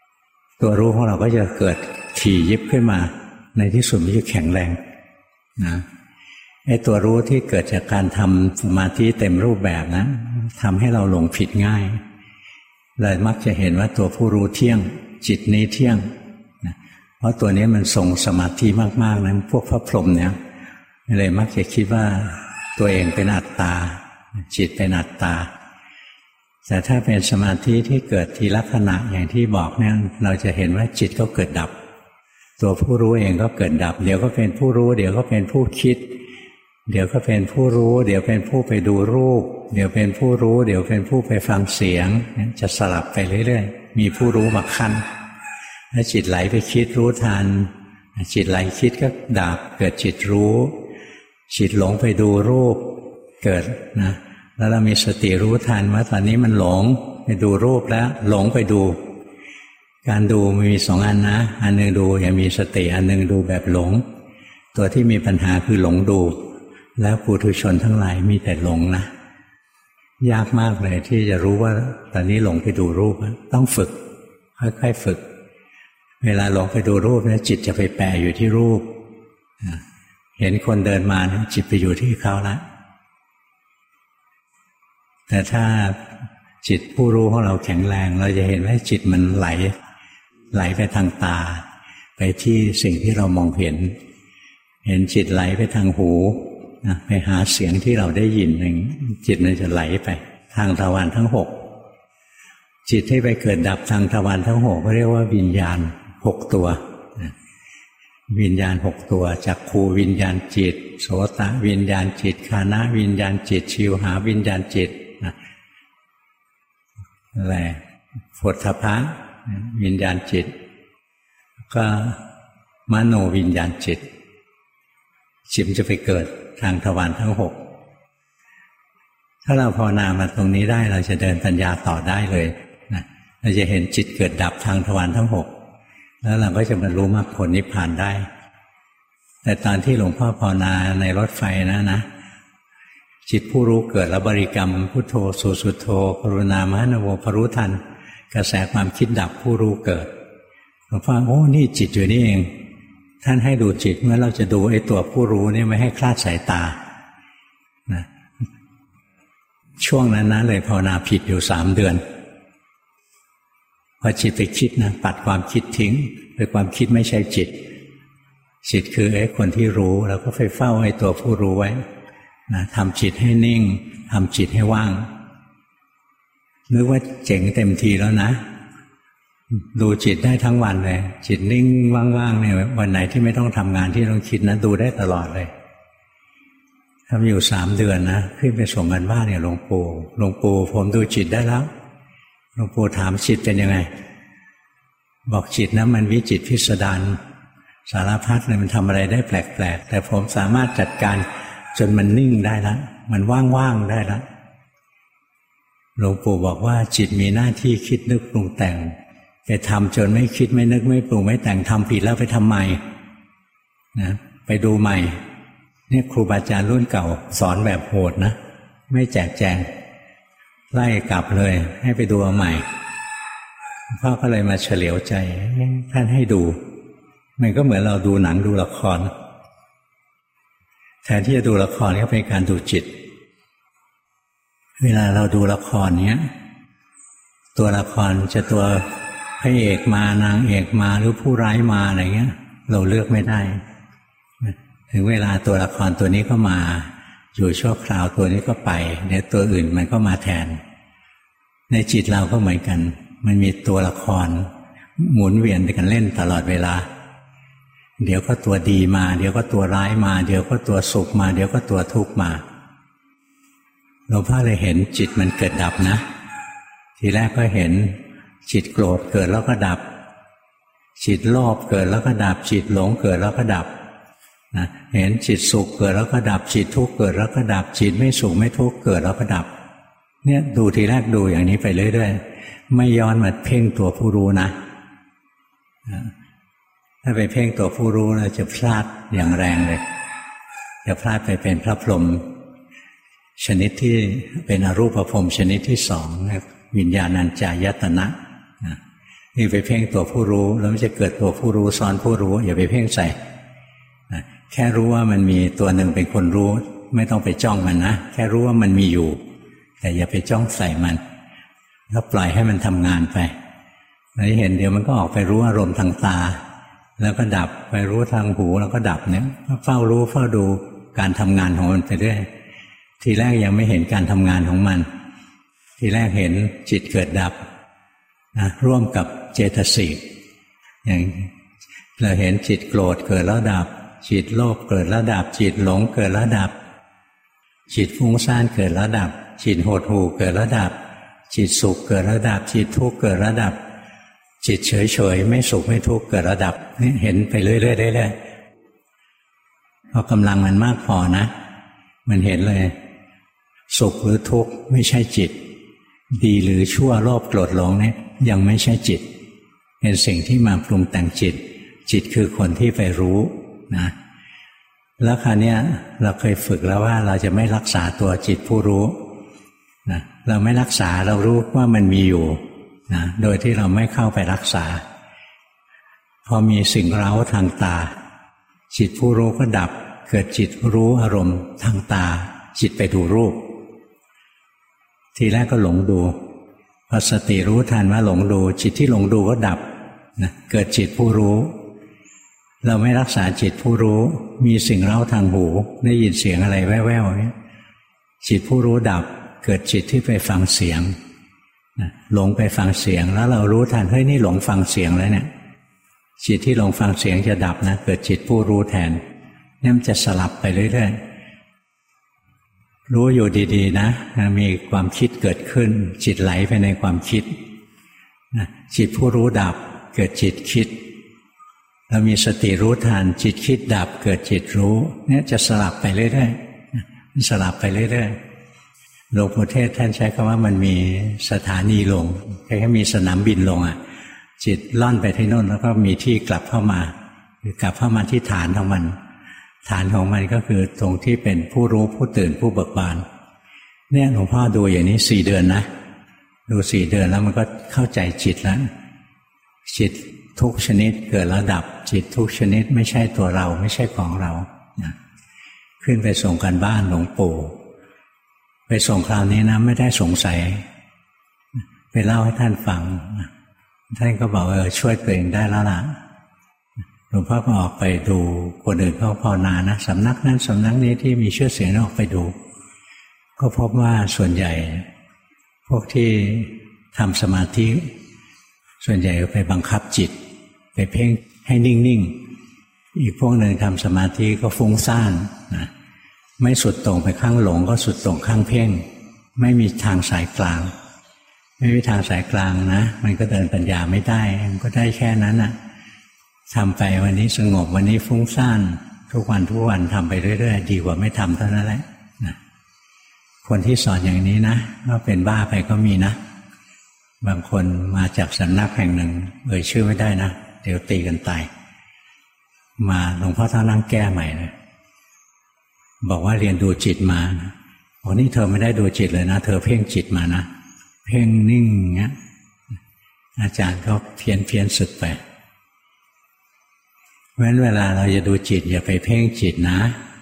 ตัวรู้ของเราก็จะเกิดถี่ยิบขึ้นมาในที่สุดมันจะแข็งแรงนะไอ้ตัวรู้ที่เกิดจากการทำสมาธิเต็มรูปแบบนะทำให้เราหลงผิดง่ายเลยมักจะเห็นว่าตัวผู้รู้เที่ยงจิตนี้เที่ยงนะเพราะตัวนี้มันทรงสมาธิมากๆนะพวกพระพรหมเนี่ยเลยมักจะคิดว่าตัวเองเป็นอัตตาจิตเป็นอัตตาแต่ถ้าเป็นสมาธิที่เกิดทีละขณะอย่างที่บอกเนี่ยเราจะเห็นว่าจิตก็เกิดดับตัวผู้รู้เองก็เกิดดับเดี๋ยวก็เป็นผู้รู้เดี๋ยวก็เป็นผู้คิดเดี๋ยวก็เป็นผู้รู้เดี๋ยวเป็นผู้ไปดูรูปเดี๋ยวเป็นผู้รู้เดี๋ยวเป็นผู้ไปฟังเสียงจะสลับไปเรื่อยๆมีผู้รู้มาขั้นถ้าจิตไหลไปคิดรู้ทันจิตไหลคิดก็ดับเกิดจิตรู้จิตหลงไปดูรูปเกิดนะแล้วเรามีสติรู้ทันว่าตอนนี้มันหลงไปดูรูปแล้วหลงไปดูการดูมีสองอันนะอันนึงดูอย่างมีสติอันนึงดูแบบหลงตัวที่มีปัญหาคือหลงดูแล้วปุถุชนทั้งหลายมีแต่หลงนะยากมากเลยที่จะรู้ว่าตอนนี้หลงไปดูรูปต้องฝึกค่อยๆฝึกเวลาหลงไปดูรูปเนี่ยจิตจะไปแปรอยู่ที่รูปเห็นคนเดินมาจิตไปอยู่ที่เขาละแต่ถ้าจิตผู้รู้ของเราแข็งแรงเราจะเห็นว่าจิตมันไหลไปทางตาไปที่สิ่งที่เรามองเห็นจิตไหลไปทางหูไปหาเสียงที่เราได้ยินอย่างจิตมันจะไหลไปทางทวารทั้งหกจิตที่ไปเกิดดับทางทวารทั้งหกเรียกว่าวิญญาณ6ตัววิญญาณ6ตัวจักขุวิญญาณจิตโสตวิญญาณจิตฆานะวิญญาณจิตชิวหาวิญญาณจิตอะไรโผฏฐัพพะวิญญาณจิตก็มโนวิญญาณจิตจิตจะไปเกิดทางทวารทั้ง6ถ้าเราภาวนามาตรงนี้ได้เราจะเดินปัญญาต่อได้เลยนะเราจะเห็นจิตเกิดดับทางทวารทั้ง6แล้วเราก็จะบรรลุมรรคผลนิพพานได้แต่ตอนที่หลวงพ่อภาวนาในรถไฟนะจิตผู้รู้เกิดแล้วบริกรรมพุทโธสุโธกรุณามหานโวพรู้ทันกระแสความคิดดับผู้รู้เกิดหลวงพ่อโอ้นี่จิตอยู่นี่เองท่านให้ดูจิตเมื่อเราจะดูไอ้ตัวผู้รู้นี่ไม่ให้คลาดสายตานะช่วงนั้นนะเลยภาวนาผิดอยู่3 เดือนพอจิตไปคิดนะปัดความคิดทิ้งโดยความคิดไม่ใช่จิตคือไอ้คนที่รู้แล้วก็ไปเฝ้าไอ้ตัวผู้รู้ไว้นะทำจิตให้นิ่งทำจิตให้ว่างนึกว่าเจ๋งเต็มทีแล้วนะดูจิตได้ทั้งวันเลยจิตนิ่งว่างๆเนี่ยวันไหนที่ไม่ต้องทำงานที่ต้องคิดนะดูได้ตลอดเลยทำอยู่3 เดือนนะขึ้นไปส่งกันบ้านเนี่ยหลวงปู่ผมดูจิตได้แล้วหลวงปู่ถามจิตเป็นยังไงบอกจิตนะมันวิจิตรพิสดารสารพัดเลยมันทำอะไรได้แปลกๆแต่ผมสามารถจัดการจนมันนิ่งได้แล้วมันว่างๆได้แล้วหลวงปู่บอกว่าจิตมีหน้าที่คิดนึกปรุงแต่งไปทำจนไม่คิดไม่นึกไม่ปรุงไม่แต่งทำผิดแล้วไปทำใหม่นะไปดูใหม่เนี่ยครูบาอาจารย์รุ่นเก่าสอนแบบโหดนะไม่แจกแจงไล่กลับเลยให้ไปดูใหม่พ่อก็เลยมาเฉลียวใจท่านให้ดูมันก็เหมือนเราดูหนังดูละครแทนที่จะดูละครก็เป็นการดูจิตเวลาเราดูละครเนี้ยตัวละครจะตัวพระเอกมานางเอกมาหรือผู้ร้ายมาอะไรเงี้ยเราเลือกไม่ได้ถึงเวลาตัวละครตัวนี้ก็มาอยู่ชั่วคราวตัวนี้ก็ไปเดี๋ยวตัวอื่นมันก็มาแทนในจิตเราก็เหมือนกันมันมีตัวละครหมุนเวียนกันเล่นตลอดเวลาเดี๋ยวก็ตัวดีมาเดี๋ยวก็ตัวร้ายมาเดี๋ยวก็ตัวสุขมาเดี๋ยวก็ตัวทุกข์มาหลวงพ่อเลยเห็นจิตมันเกิดดับนะทีแรกก็เห็นจิตโกรธเกิดแล้วก็ดับจิตโลภเกิดแล้วก็ดับจิตหลงเกิดแล้วก็ดับนะเห็นจิตสุขเกิดแล้วก็ดับจิตทุกข์เกิดแล้วก็ดับจิตไม่สุขไม่ทุกข์เกิดแล้วก็ดับเนี่ยดูทีแรกดูอย่างนี้ไปเรื่อยๆไม่ย้อนมาเพ่งตัวผู้รู้นะถ้าไปเพ่งตัวผู้รู้เราจะพลาดอย่างแรงเลยจะพลาดไปเป็นพระพรหมชนิดที่เป็นอรูปพรหมชนิดที่2วิญญาณัญจายตนะนี่ไปเพ่งตัวผู้รู้แล้วมันจะเกิดตัวผู้รู้ซ้อนผู้รู้อย่าไปเพ่งใส่แค่รู้ว่ามันมีตัวหนึ่งเป็นคนรู้ไม่ต้องไปจ้องมันนะแค่รู้ว่ามันมีอยู่แต่อย่าไปจ้องใส่มันแล้วปล่อยให้มันทำงานไปแล้วเห็นเดี๋ยวมันก็ออกไปรู้อารมณ์ทางตาแล้วก็ดับไปรู้ทางหูแล้วก็ดับเนี่ยเฝ้ารู้เฝ้าดูการทำงานของมันไปเรื่อยทีแรกยังไม่เห็นการทำงานของมันทีแรกเห็นจิตเกิดดับนะร่วมกับเจตสิกอย่างเราเห็นจิตโกรธเกิดแล้วดับจิตโลภเกิดแล้วดับจิตหลงเกิดแล้วดับจิตฟุ้งซ่านเกิดแล้วดับจิตหดหู่เกิดแล้วดับจิตสุขเกิดแล้วดับจิตทุกข์เกิดแล้วดับจิตเฉยๆไม่สุขไม่ทุกข์เกิดแล้วดับนี่เห็นไปเรื่อยๆเรื่อยๆพอกำลังมันมากพอนะมันเห็นเลยสุขหรือทุกข์ไม่ใช่จิตดีหรือชั่วโลภโกรธหลงเนี่ยยังไม่ใช่จิตเป็นสิ่งที่มาปรุงแต่งจิตจิตคือคนที่ไปรู้นะแล้วคราวนี้เราเคยฝึกแล้วว่าเราจะไม่รักษาตัวจิตผู้รู้นะเราไม่รักษาเรารู้ว่ามันมีอยู่นะโดยที่เราไม่เข้าไปรักษาพอมีสิ่งเร้าทางตาจิตผู้รู้ก็ดับเกิดจิตรู้อารมณ์ทางตาจิตไปดูรูปทีแรกก็หลงดูพอสติรู้ทันว่าหลงดูจิตที่หลงดูก็ดับนะเกิดจิตผู้รู้เราไม่รักษาจิตผู้รู้มีสิ่งเร้าทางหูได้ยินเสียงอะไรแว่วๆเนี่ยจิตผู้รู้ดับเกิดจิตที่ไปฟังเสียงนะหลงไปฟังเสียงแล้วเรารู้ทันเฮ้ยนี่หลงฟังเสียงแล้วเนี่ยจิตที่หลงฟังเสียงจะดับนะเกิดจิตผู้รู้แทนนี่มันจะสลับไปเรื่อยๆรู้อยู่ดีๆนะมีความคิดเกิดขึ้นจิตไหลไปในความคิดนะจิตผู้รู้ดับเกิดจิตคิดเรามีสติรู้ทันจิตคิดดับเกิดจิตรู้เนี่ยจะสลับไปเรื่อยๆสลับไปเรื่อยๆหลวงปู่เทศท่านใช้คำว่ามันมีสถานีลงแค่มีสนามบินลงจิตล่อนไปที่โน่นแล้วก็มีที่กลับเข้ามากลับเข้ามาที่ฐานของมันฐานของมันก็คือตรงที่เป็นผู้รู้ผู้ตื่นผู้เบิกบานเนี่ยหลวงพ่อดูอย่างนี้4 เดือนนะดู4 เดือนแล้วมันก็เข้าใจจิตแล้วจิตทุกชนิดเกิดแล้วดับจิตทุกชนิดไม่ใช่ตัวเราไม่ใช่ของเรานะขึ้นไปส่งกันบ้านหลวงปู่ไปส่งคราวนี้นะไม่ได้สงสัยไปเล่าให้ท่านฟังท่านก็บอกช่วยตัวเองได้แล้วล่ะหลวงพ่อก็ออกไปดูคนอื่นเขาภาวนานะสำนักนั้นสำนักนี้ที่มีชื่อเสียงออกไปดูก็พบว่าส่วนใหญ่พวกที่ทำสมาธิส่วนใหญ่ก็ไปบังคับจิตไปเพ่งให้นิ่งๆอีกพวกหนึ่งทำสมาธิก็ฟุ้งซ่านนะไม่สุดตรงไปข้างหลงก็สุดตรงข้างเพ่งไม่มีทางสายกลางไม่มีทางสายกลางนะมันก็เดินปัญญาไม่ได้มันก็ได้แค่นั้นน่ะทำไปวันนี้สงบวันนี้ฟุ้งซ่านทุกวันทำไปเรื่อยๆดีกว่าไม่ทำเท่านั้นแหละนะคนที่สอนอย่างนี้นะก็เป็นบ้าไปก็มีนะบางคนมาจากสำนักแห่งหนึ่งชื่อไม่ได้นะเดี๋ยวตีกันตายมาหลวงพ่อท่านนั่งแก้ใหม่เลยบอกว่าเรียนดูจิตมาบอกนี่เธอไม่ได้ดูจิตเลยนะเธอเพ่งจิตมานะเพ่งนิ่งเงี้ยอาจารย์ก็เพี้ยนสึกไปเพราะฉะนั้นเวลาเราจะดูจิตอย่าไปเพ่งจิตนะ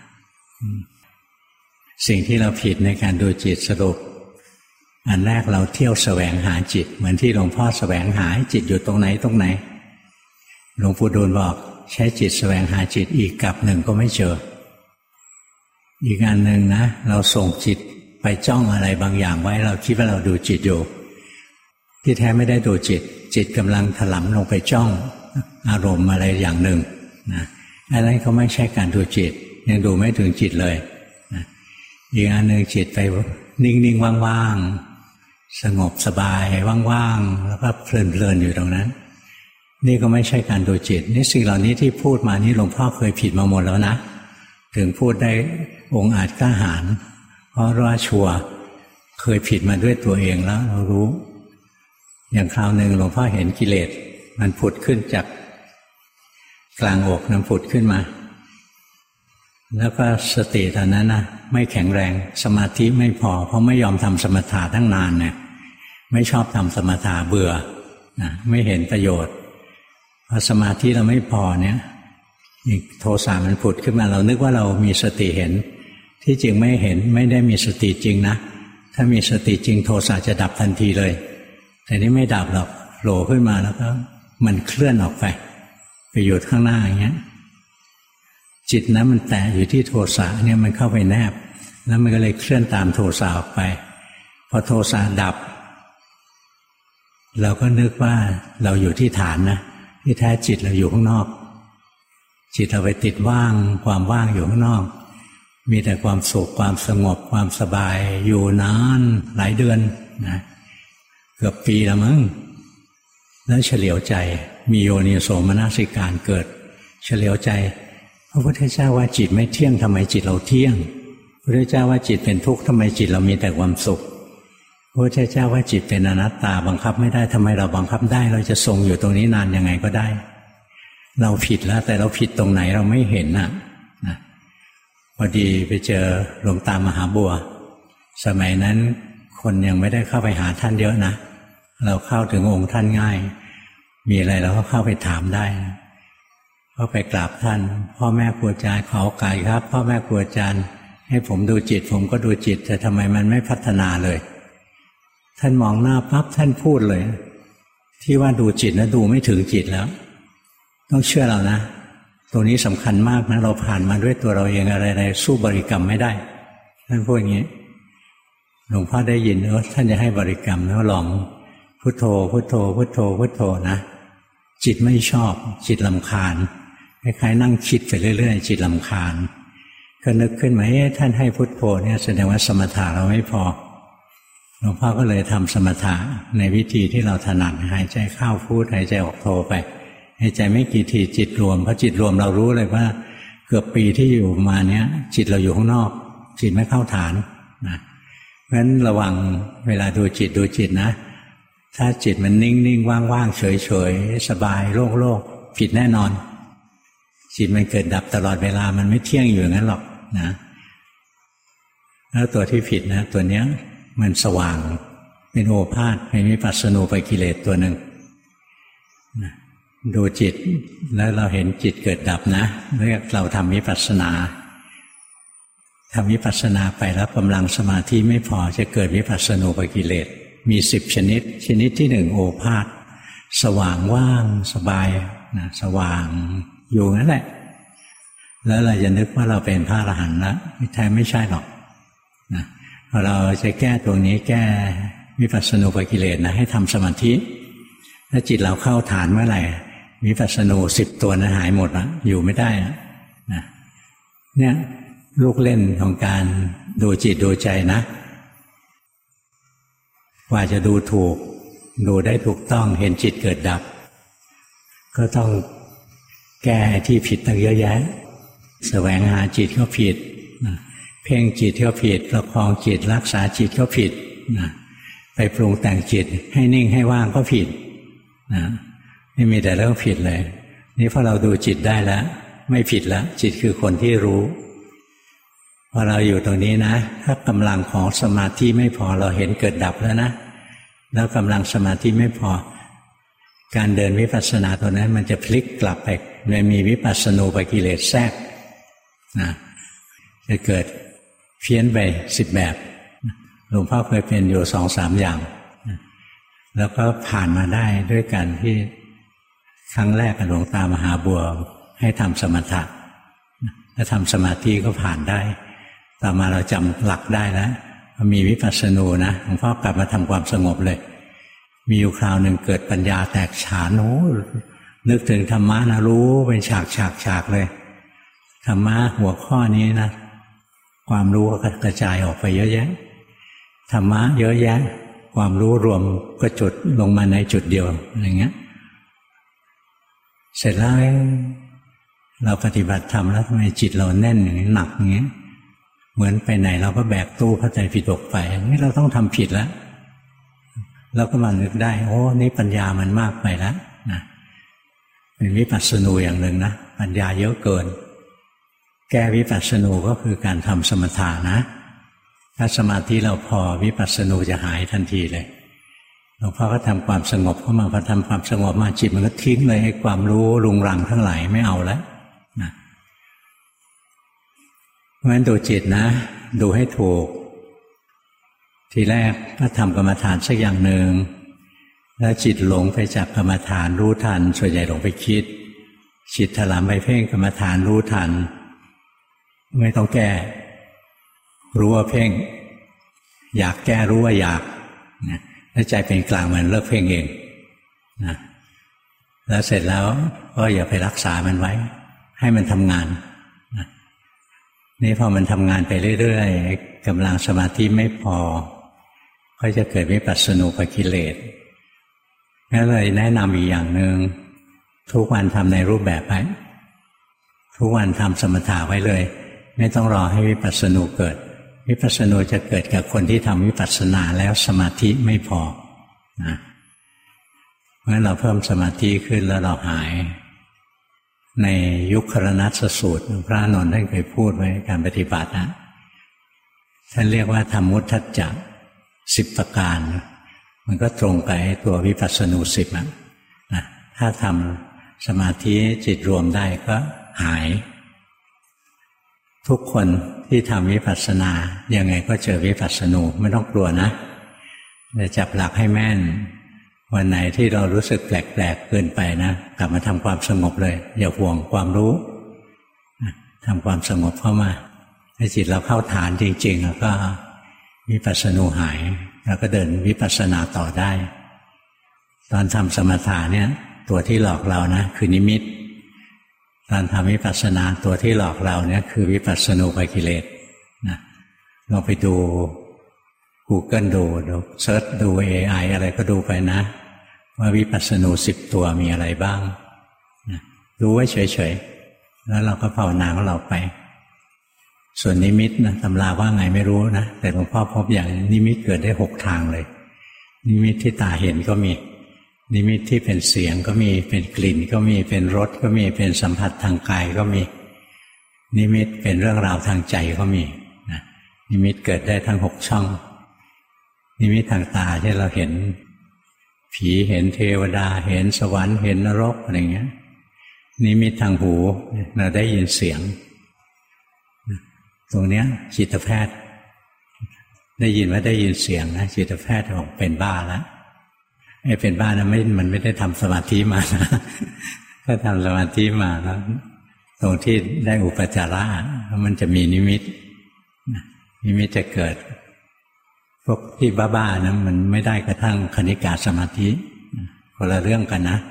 สิ่งที่เราผิดในการดูจิตสรุปอันแรกเราเที่ยวแสวงหาจิตเหมือนที่หลวงพ่อแสวงหาจิตอยู่ตรงไหนหลวงปู่ดูลบอกใช้จิตแสวงหาจิตอีกกลับหนึ่งก็ไม่เจออีกอันหนึ่งนะเราส่งจิตไปจ้องอะไรบางอย่างไว้เราคิดว่าเราดูจิตอยู่ที่แท้ไม่ได้ดูจิตกำลังถลำลงไปจ้องอารมณ์อะไรอย่างหนึ่งนะอันนั้นก็ไม่ใช่การดูจิตยังดูไม่ถึงจิตเลยนะอีกอันหนึ่งจิตไปนิ่งๆว่างๆสงบสบายว่างๆแล้วก็เพลินๆอยู่ตรงนั้นนี่ก็ไม่ใช่การดูจิตนี่สิ่งเหล่านี้ที่พูดมานี่หลวงพ่อเคยผิดมาหมดแล้วนะถึงพูดได้องอาจกล้าหาญเพราะว่าชัวร์เคยผิดมาด้วยตัวเองแล้วเรารู้อย่างคราวหนึ่งหลวงพ่อเห็นกิเลสมันผุดขึ้นจากกลางอกมันผุดขึ้นมาแล้วก็สติตอนนั้นนะไม่แข็งแรงสมาธิไม่พอเพราะไม่ยอมทำสมถะตั้งนานเนี่ยไม่ชอบทำสมถะเบื่อไม่เห็นประโยชน์พอสมาธิเราไม่พอเนี่ยโทสะมันผุดขึ้นมาเรานึกว่าเรามีสติเห็นที่จริงไม่เห็นไม่ได้มีสติจริงนะถ้ามีสติจริงโทสะจะดับทันทีเลยแต่นี่ไม่ดับหรอกโผล่ขึ้นมาแล้วก็มันเคลื่อนออกไปอยู่ข้างหน้าอย่างเงี้ยจิตนั้นมันแตะอยู่ที่โทสะเนี่ยมันเข้าไปแนบแล้วมันก็เลยเคลื่อนตามโทสะออกไปพอโทสะดับเราก็นึกว่าเราอยู่ที่ฐานนะที่แท้จิตเราอยู่ข้างนอกจิตเราไปติดว่างความว่างอยู่ข้างนอกมีแต่ความสุขความสงบความสบายอยู่นานหลายเดือนนะเกือบปีละมั้งแล้วเฉลียวใจมีโยนิโสมนสิการเกิดเฉลียวใจพระพุทธเจ้าว่าจิตไม่เที่ยงทำไมจิตเราเที่ยงพระพุทธเจ้าว่าจิตเป็นทุกข์ทำไมจิตเรามีแต่ความสุขพระพุทธเจ้าว่าจิตเป็นอนัตตาบังคับไม่ได้ทำไมเราบังคับได้เราจะทรงอยู่ตรงนี้นานยังไงก็ได้เราผิดแล้วแต่เราผิดตรงไหนเราไม่เห็นนะพอดีไปเจอหลวงตามหาบัวสมัยนั้นคนยังไม่ได้เข้าไปหาท่านเยอะนะเราเข้าถึงองค์ท่านง่ายมีอะไรเราก็เข้าไปถามได้ก็ไปกราบท่านพ่อแม่ครูอาจารย์ขอโอกาสครับพ่อแม่ครูอาจารย์ให้ผมดูจิตผมก็ดูจิตแต่ทำไมมันไม่พัฒนาเลยท่านมองหน้าปั๊บท่านพูดเลยที่ว่าดูจิตนะดูไม่ถึงจิตแล้วต้องเชื่อเรานะตัวนี้สำคัญมากนะเราผ่านมาด้วยตัวเราเองอะไรๆสู้บริกรรมไม่ได้ท่านพูดอย่างนี้หลวงพ่อได้ยินท่านจะให้บริกรรมแล้วลองพุทโธพุทโธพุทโธพุทโธนะจิตไม่ชอบจิตรำคาญคล้ายๆนั่งคิดไปเรื่อยๆจิตรำคาญก็นึกขึ้นมาท่านให้พุทโธเนี่ยแสดงว่าสมถะเราไม่พอหลวงพ่อก็เลยทำสมถะในวิธีที่เราถนัดหายใจเข้าพุทหายใจออกโธไปหายใจไม่กี่ทีจิตรวมพอจิตรวมเรารู้เลยว่าเกือบปีที่อยู่มาเนี้ยจิตเราอยู่ข้างนอกจิตไม่เข้าฐานนะเพราะฉะนั้นระวังเวลาดูจิตนะถ้าจิตมันนิ่งๆว่างๆเฉยๆสบายโล่งๆผิดแน่นอนจิตมันเกิดดับตลอดเวลามันไม่เที่ยงอยู่อย่างนั้นหรอกนะแล้วตัวที่ผิดนะตัวเนี้ยมันสว่างเป็นโอภาสเป็นวิปัสสนูปกิเลสตัวหนึ่งนะดูจิตแล้วเราเห็นจิตเกิดดับนะเรียกเราทำวิปัสสนาไปแล้วกำลังสมาธิไม่พอจะเกิดวิปัสสนูปกิเลสมี10ชนิดที่1โอภาสสว่างว่างสบายนะสว่างอยู่นั่นแหละแล้วเราจะนึกว่าเราเป็นพระอรหันต์แล้วแท้ไม่ใช่หรอกนะพอเราจะแก้ตรงนี้แก้วิปัสสนูปกิเลสนะให้ทำสมาธิถ้าจิตเราเข้าฐานเมื่อไหร่วิปัสสนู10ตัวนั้นหายหมดละอยู่ไม่ได้นะเนี่ยลูกเล่นของการดูจิตดูใจนะว่าจะดูถูกดูได้ถูกต้องเห็นจิตเกิดดับก็ต้องแก้ที่ผิดตั้งเยอะแยะแสวงหาจิตก็ผิดเพ่งจิตก็ผิดประคองจิตรักษาจิตก็ผิดไปปรุงแต่งจิตให้นิ่งให้ว่างก็ผิดนี่มีแต่เรื่องผิดเลยนี่พอเราดูจิตได้แล้วไม่ผิดแล้วจิตคือคนที่รู้พอเราอยู่ตรงนี้นะถ้ากำลังของสมาธิไม่พอเราเห็นเกิดดับแล้วนะแล้วกำลังสมาธิไม่พอการเดินวิปัสสนาตัวนั้นมันจะพลิกกลับไปเลยมีวิปัสสนูปกิเลสแทรกนะจะเกิดเพี้ยนไป10แบบหลวงพ่อเคยเป็นอยู่ 2-3 อย่างแล้วก็ผ่านมาได้ด้วยกันที่ครั้งแรกหลวงตามหาบัวให้ทำสมถะถ้าทำสมาธิก็ผ่านได้ต่อมาเราจำหลักได้แล้วมีวิปัสสนูนะหลวงพ่อกลับมาทำความสงบเลยมีอยู่คราวหนึ่งเกิดปัญญาแตกฉานนึกถึงธรรมะนะรู้เป็นฉากเลยธรรมะหัวข้อนี้นะความรู้ก็กระจายออกไปเยอะแยะธรรมะเยอะแยะความรู้รวมก็จุดลงมาในจุดเดียวอย่างเงี้ยเสร็จแล้วเราปฏิบัติธรรมแล้วทำไมจิตเราแน่นอย่างนี้หนักอย่างเงี้ยเหมือนไปไหนเราก็แบกตู้พระไตรปิฎกไปนี่เราต้องทำผิดแล้วเราก็มานึกได้โอ้นี่ปัญญามันมากไปแล้วนะเป็นวิปัสสนูอย่างหนึ่งนะปัญญาเยอะเกินแก้วิปัสสนูก็คือการทำสมถะนะถ้าสมาธิเราพอวิปัสสนูจะหายทันทีเลยหลวงพ่อก็ทำความสงบเข้ามาพอทำความสงบมาจิตมันก็ทิ้งเลยให้ความรู้รุงรังทั้งหลายไม่เอาแล้วนะเพราะฉะนั้นดูจิตนะดูให้ถูกทีแรกก็ทำกรรมฐานสักอย่างหนึ่งแล้วจิตหลงไปจากกรรมฐานรู้ทันส่วนใหญ่หลงไปคิดจิตถลำไปเพ่งกรรมฐานรู้ทันไม่ต้องแก้รู้ว่าเพ่งอยากแก้รู้ว่าอยากนะแล้วใจเป็นกลางมันเลิกเพ่งเองนะแล้วเสร็จแล้วก็อย่าไปรักษามันไว้ให้มันทำงานนะนี่พอมันทำงานไปเรื่อยๆกำลังสมาธิไม่พอก็จะเกิดวิปัสสนูปกิเลสงั้นเลยแนะนำอีกอย่างหนึ่งทุกวันทำในรูปแบบไปทุกวันทำสมถะไว้เลยไม่ต้องรอให้วิปัสสนูเกิดวิปัสสนูจะเกิดกับคนที่ทำวิปัสสนาแล้วสมาธิไม่พอนะเพราะฉะนั้นเราเพิ่มสมาธิขึ้นแล้วเราหายในยุคครณัสสูตรพระอานนท์ท่านเคยพูดไว้การปฏิบัตินะท่านเรียกว่าธรรมุทธัจจะ10 ประการมันก็ตรงกับตัววิปัสสนู10นะถ้าทำสมาธิจิตรวมได้ก็หายทุกคนที่ทำวิปัสสนายังไงก็เจอวิปัสสนูไม่ต้องกลัวนะจะจับหลักให้แม่นวันไหนที่เรารู้สึกแปลกๆเกินไปนะกลับมาทำความสงบเลยอย่าห่วงความรู้ทำความสงบเข้ามาให้จิตเราเข้าฐานจริงๆแล้วก็วิปัสสนูหายแล้วก็เดินวิปัสสนาต่อได้ตอนทำสมถะเนี่ยตัวที่หลอกเรานะคือนิมิตตอนทำวิปัสสนาตัวที่หลอกเราเนี่ยคือวิปัสสนูปกิเลสนะลองไปดู Google ดูเซิร์ชดู AI อะไรก็ดูไปนะว่าวิปัสสนู10 ตัวมีอะไรบ้างนะดูไว้เฉยๆแล้วเราก็ภาวนาของเราไปส่วนนิมิตนะตำราว่าไงไม่รู้นะแต่หลวงพ่อพบอย่างนิมิตเกิดได้6 ทางเลยนิมิตที่ตาเห็นก็มีนิมิตที่เป็นเสียงก็มีเป็นกลิ่นก็มีเป็นรสก็มีเป็นสัมผัสทางกายก็มีนิมิตเป็นเรื่องราวทางใจก็มีนะนิมิตเกิดได้ทั้ง6 ช่องนิมิตทางตาที่เราเห็นผีเห็นเทวดาเห็นสวรรค์เห็นนรกอะไรเงี้ยนิมิตทางหูเราได้ยินเสียงตรงเนี้ยจิตแพทย์ได้ยินว่าได้ยินเสียงนะจิตแพทย์บอกเป็นบ้าแล้วไอ้เป็นบ้านะมันไม่ได้ทำสมาธิมานะถ้าทำสมาธิมาแล้วตรงที่ได้อุปจาระมันจะมีนิมิตนิมิตจะเกิดพวกที่บ้าๆนะมันไม่ได้กระทั่งคณิกาสมาธิคนละเรื่องกันนะ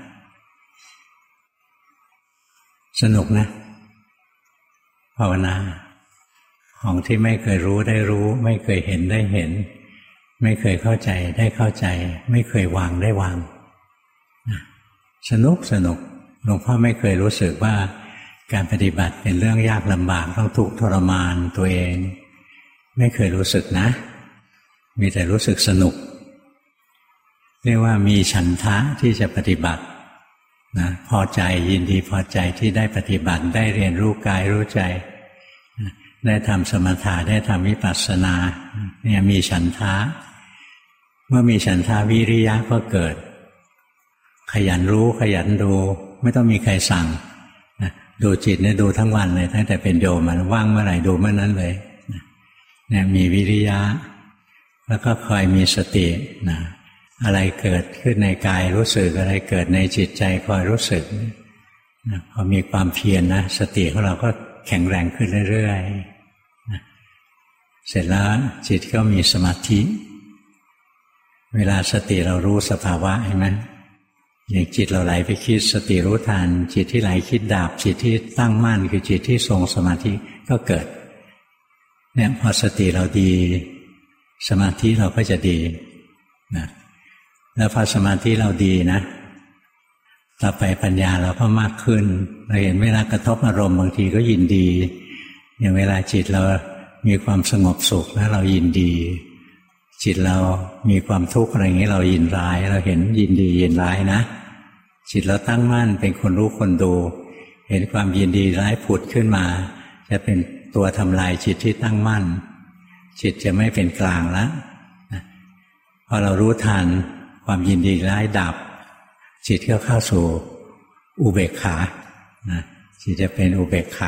สนุกนะภาวนาของที่ไม่เคยรู้ได้รู้ไม่เคยเห็นได้เห็นไม่เคยเข้าใจได้เข้าใจไม่เคยวางได้วางสนุกหลวงพ่อไม่เคยรู้สึกว่าการปฏิบัติเป็นเรื่องยากลำบากต้องทุกข์ทรมานตัวเองไม่เคยรู้สึกนะมีแต่รู้สึกสนุกเรียกว่ามีฉันทะที่จะปฏิบัตินะพอใจยินดีพอใจที่ได้ปฏิบัติได้เรียนรู้กายรู้ใจได้ทำสมถะได้ทำวิปัสสนาเนี่ยมีฉันทะเมื่อมีฉันทะวิริยะก็เกิดขยันรู้ขยันดูไม่ต้องมีใครสั่งดูจิตเนี่ยดูทั้งวันเลยตั้งแต่เป็นโยมมันว่างเมื่อไหร่ดูเมื่อนั้นเลยเนี่ยมีวิริยะแล้วก็คอยมีสตินะอะไรเกิดขึ้นในกายรู้สึกอะไรเกิดในจิตใจคอยรู้สึกนะพอมีความเพียรนะสติของเราก็แข็งแรงขึ้นเรื่อยๆนะเสร็จแล้วจิตก็มีสมาธิเวลาสติเรารู้สภาวะเห็นไหมอย่างจิตเราไหลไปคิดสติรู้ทันจิตที่ไหลคิดดับจิตที่ตั้งมั่นคือจิตที่ทรงสมาธิก็เกิดเนี่ยพอสติเราดีสมาธิเราก็จะดีนะแล้วพอสมาธิเราดีนะต่อไปปัญญาเราก็มากขึ้นเราเห็นเวลากระทบอารมณ์บางทีก็ยินดีอย่างเวลาจิตเรามีความสงบสุขแล้วเรายินดีจิตเรามีความทุกข์อะไรอย่างนี้เรายินร้ายเราเห็นยินดียินร้ายนะจิตเราตั้งมั่นเป็นคนรู้คนดูเห็นความยินดีร้ายผุดขึ้นมาจะเป็นตัวทำลายจิตที่ตั้งมั่นจิตจะไม่เป็นกลางแล้วพอเรารู้ทันความยินดีร้ายดับจิตก็เข้าสู่อุเบกขานะจิตจะเป็นอุเบกขา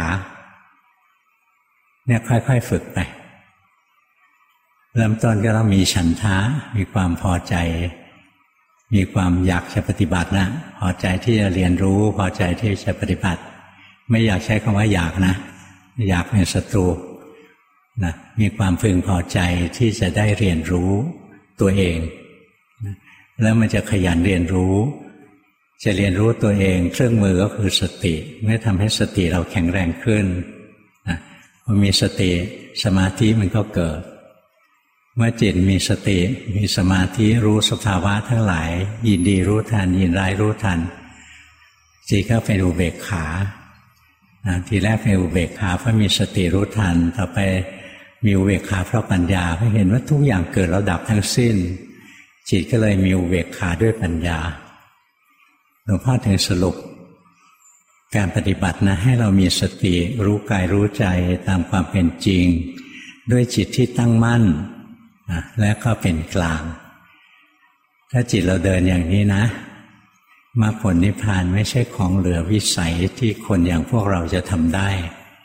เนี่ยค่อยๆฝึกไปเริ่มต้นก็ต้องมีฉันทะมีความพอใจมีความอยากจะปฏิบัตินะพอใจที่จะเรียนรู้พอใจที่จะปฏิบัติไม่อยากใช้คำว่าอยากนะอยากเป็นศัตรูนะมีความพึงพอใจที่จะได้เรียนรู้ตัวเองนะแล้วมันจะขยันเรียนรู้จะเรียนรู้ตัวเองเครื่องมือก็คือสติเมื่อทำให้สติเราแข็งแรงขึ้นนะพอมีสติสมาธิมันก็เกิดเมื่อจิตมีสติมีสมาธิรู้สภาวะทั้งหลายยินดีรู้ทันยินร้ายรู้ทันจิตก็เป็นอุเบกขาทีแรกเป็นอุเบกขาเพราะมีสติรู้ทันต่อไปมีอุเบกขาเพราะปัญญาเพราะเห็นว่าทุกอย่างเกิดแล้วดับทั้งสิ้นจิตก็เลยมีอุเบกขาด้วยปัญญาหลวงพ่อถึงสรุปการปฏิบัตินะให้เรามีสติรู้กายรู้ใจตามความเป็นจริงด้วยจิตที่ตั้งมั่นและก็เป็นกลางถ้าจิตเราเดินอย่างนี้นะมรรคผลนิพพานไม่ใช่ของเหลือวิสัยที่คนอย่างพวกเราจะทำได้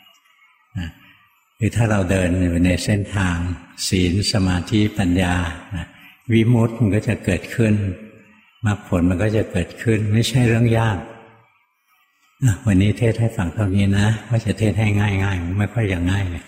คือถ้าเราเดินอยู่ในเส้นทางศีลสมาธิปัญญาวิมุตติมันก็จะเกิดขึ้นมรรคผลมันก็จะเกิดขึ้นไม่ใช่เรื่องยากวันนี้เทศให้ฟังเท่านี้นะว่าจะเทศให้ง่ายๆไม่ค่อยอย่างง่ายเลย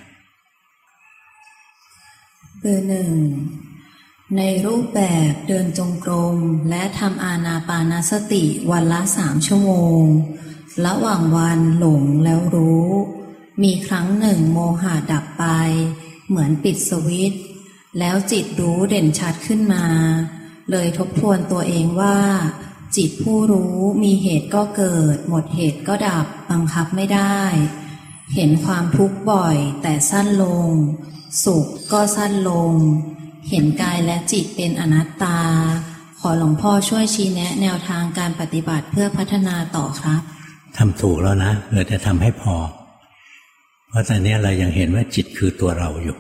เบอร์หนึ่งในรูปแบบเดินจงกรมและทำอานาปานสติวันละ3 ชั่วโมงระหว่างวันหลงแล้วรู้มีครั้งหนึ่งโมหะดับไปเหมือนปิดสวิตช์แล้วจิตรู้เด่นชัดขึ้นมาเลยทบทวนตัวเองว่าจิตผู้รู้มีเหตุก็เกิดหมดเหตุก็ดับบังคับไม่ได้เห็นความทุกข์บ่อยแต่สั้นลงสุขก็สั้นลงเห็นกายและจิตเป็นอนัตตาขอหลวงพ่อช่วยชี้แนะแนวทางการปฏิบัติเพื่อพัฒนาต่อครับทำถูกแล้วนะเราจะทำให้พอเพราะตอนนี้เรายังเห็นว่าจิตคือตัวเราอยู่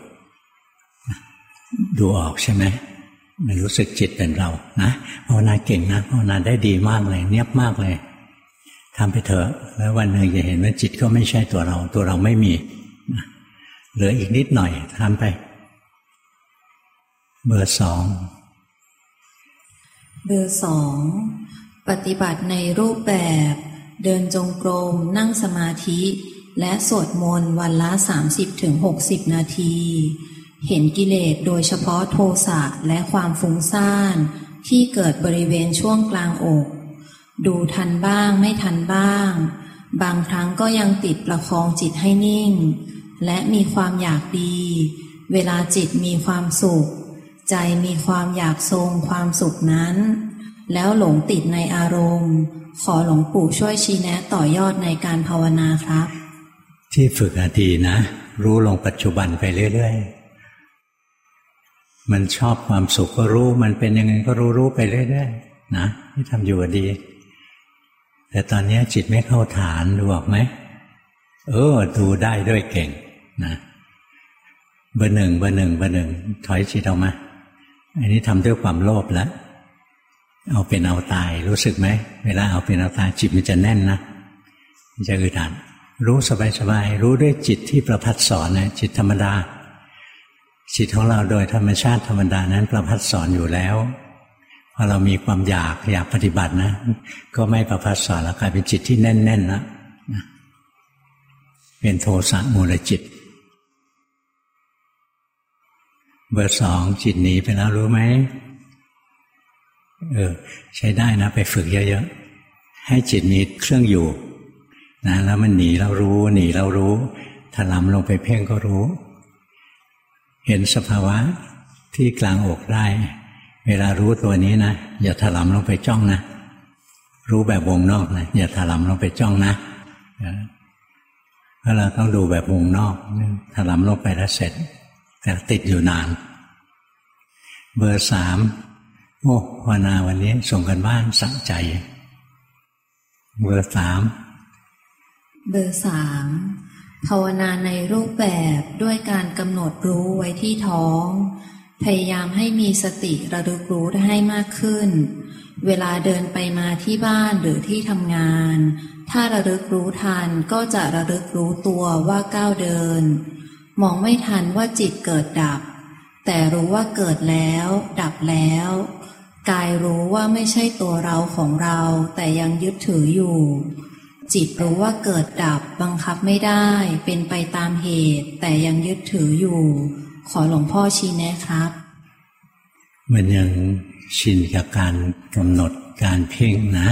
ดูออกใช่ไหมมันรู้สึกจิตเป็นเรานะภาวนาเก่งนะภาวนาได้ดีมากเลยเนียบมากเลยทำไปเถอะแล้ววันหนึ่งจะเห็นว่าจิตก็ไม่ใช่ตัวเราไม่มีเหลืออีกนิดหน่อยทำไปเบอร์ 2 ปฏิบัติในรูปแบบเดินจงกรมนั่งสมาธิและสวดมนต์วันละ 30-60 นาทีเห็นกิเลสโดยเฉพาะโทสะและความฟุ้งซ่านที่เกิดบริเวณช่วงกลางอกดูทันบ้างไม่ทันบ้างบางครั้งก็ยังติดประคองจิตให้นิ่งและมีความอยากดีเวลาจิตมีความสุขใจมีความอยากทรงความสุขนั้นแล้วหลงติดในอารมณ์ขอหลวงปู่ช่วยชี้แนะต่อยอดในการภาวนาครับที่ฝึกดีนะรู้ลงปัจจุบันไปเรื่อยๆมันชอบความสุขก็รู้มันเป็นยังไงก็รู้ไปเรื่อยๆนะที่ทำอยู่ดีแต่ตอนนี้จิตไม่เข้าฐานดูออกไหมดูได้ด้วยเก่งนะเบอร์หนึ่งถอยจิตออกมาอันนี้ทำด้วยความโลภแล้วเอาเป็นเอาตายรู้สึกไหมเวลาเอาเป็นเอาตายจิตมันจะแน่นนะมันจะอึดอัดรู้สบายๆรู้ด้วยจิตที่ประภัสสรนะจิตธรรมดาจิตของเราโดยธรรมชาติธรรมดานั้นประภัสสรอยู่แล้วพอเรามีความอยากปฏิบัตินะก็ไม่ประภัสสรแล้วกลายเป็นจิตที่แน่นๆนะเป็นโทสะมูลจิตเบอร์ 2จิตหนีไปแล้วรู้ไหมใช้ได้นะไปฝึกเยอะๆให้จิตมีเครื่องอยู่นะแล้วมันหนีเรารู้ถลำลงไปเพ่งก็รู้เห็นสภาวะที่กลางอกได้เวลารู้ตัวนี้นะอย่าถลำลงไปจ้องนะรู้แบบวงนอกนะอย่าถลำลงไปจ้องนะเพราะเราต้องดูแบบวงนอกถลำลงไปแล้วเสร็จแต่ติดอยู่นานเบอร์ 3ภาวนาวันนี้ส่งกันบ้านสะใจเบอร์ 3 ภาวนาในรูปแบบด้วยการกำหนดรู้ไว้ที่ท้องพยายามให้มีสติระลึกรู้ได้ให้มากขึ้นเวลาเดินไปมาที่บ้านหรือที่ทำงานถ้าระลึกรู้ทันก็จะระลึกรู้ตัวว่าก้าวเดินมองไม่ทันว่าจิตเกิดดับแต่รู้ว่าเกิดแล้วดับแล้วกายรู้ว่าไม่ใช่ตัวเราของเราแต่ยังยึดถืออยู่จิตรู้ว่าเกิดดับบังคับไม่ได้เป็นไปตามเหตุแต่ยังยึดถืออยู่ขอหลวงพ่อชี้แนะครับมันยังชินกับการกำหนดการเพ่งนะ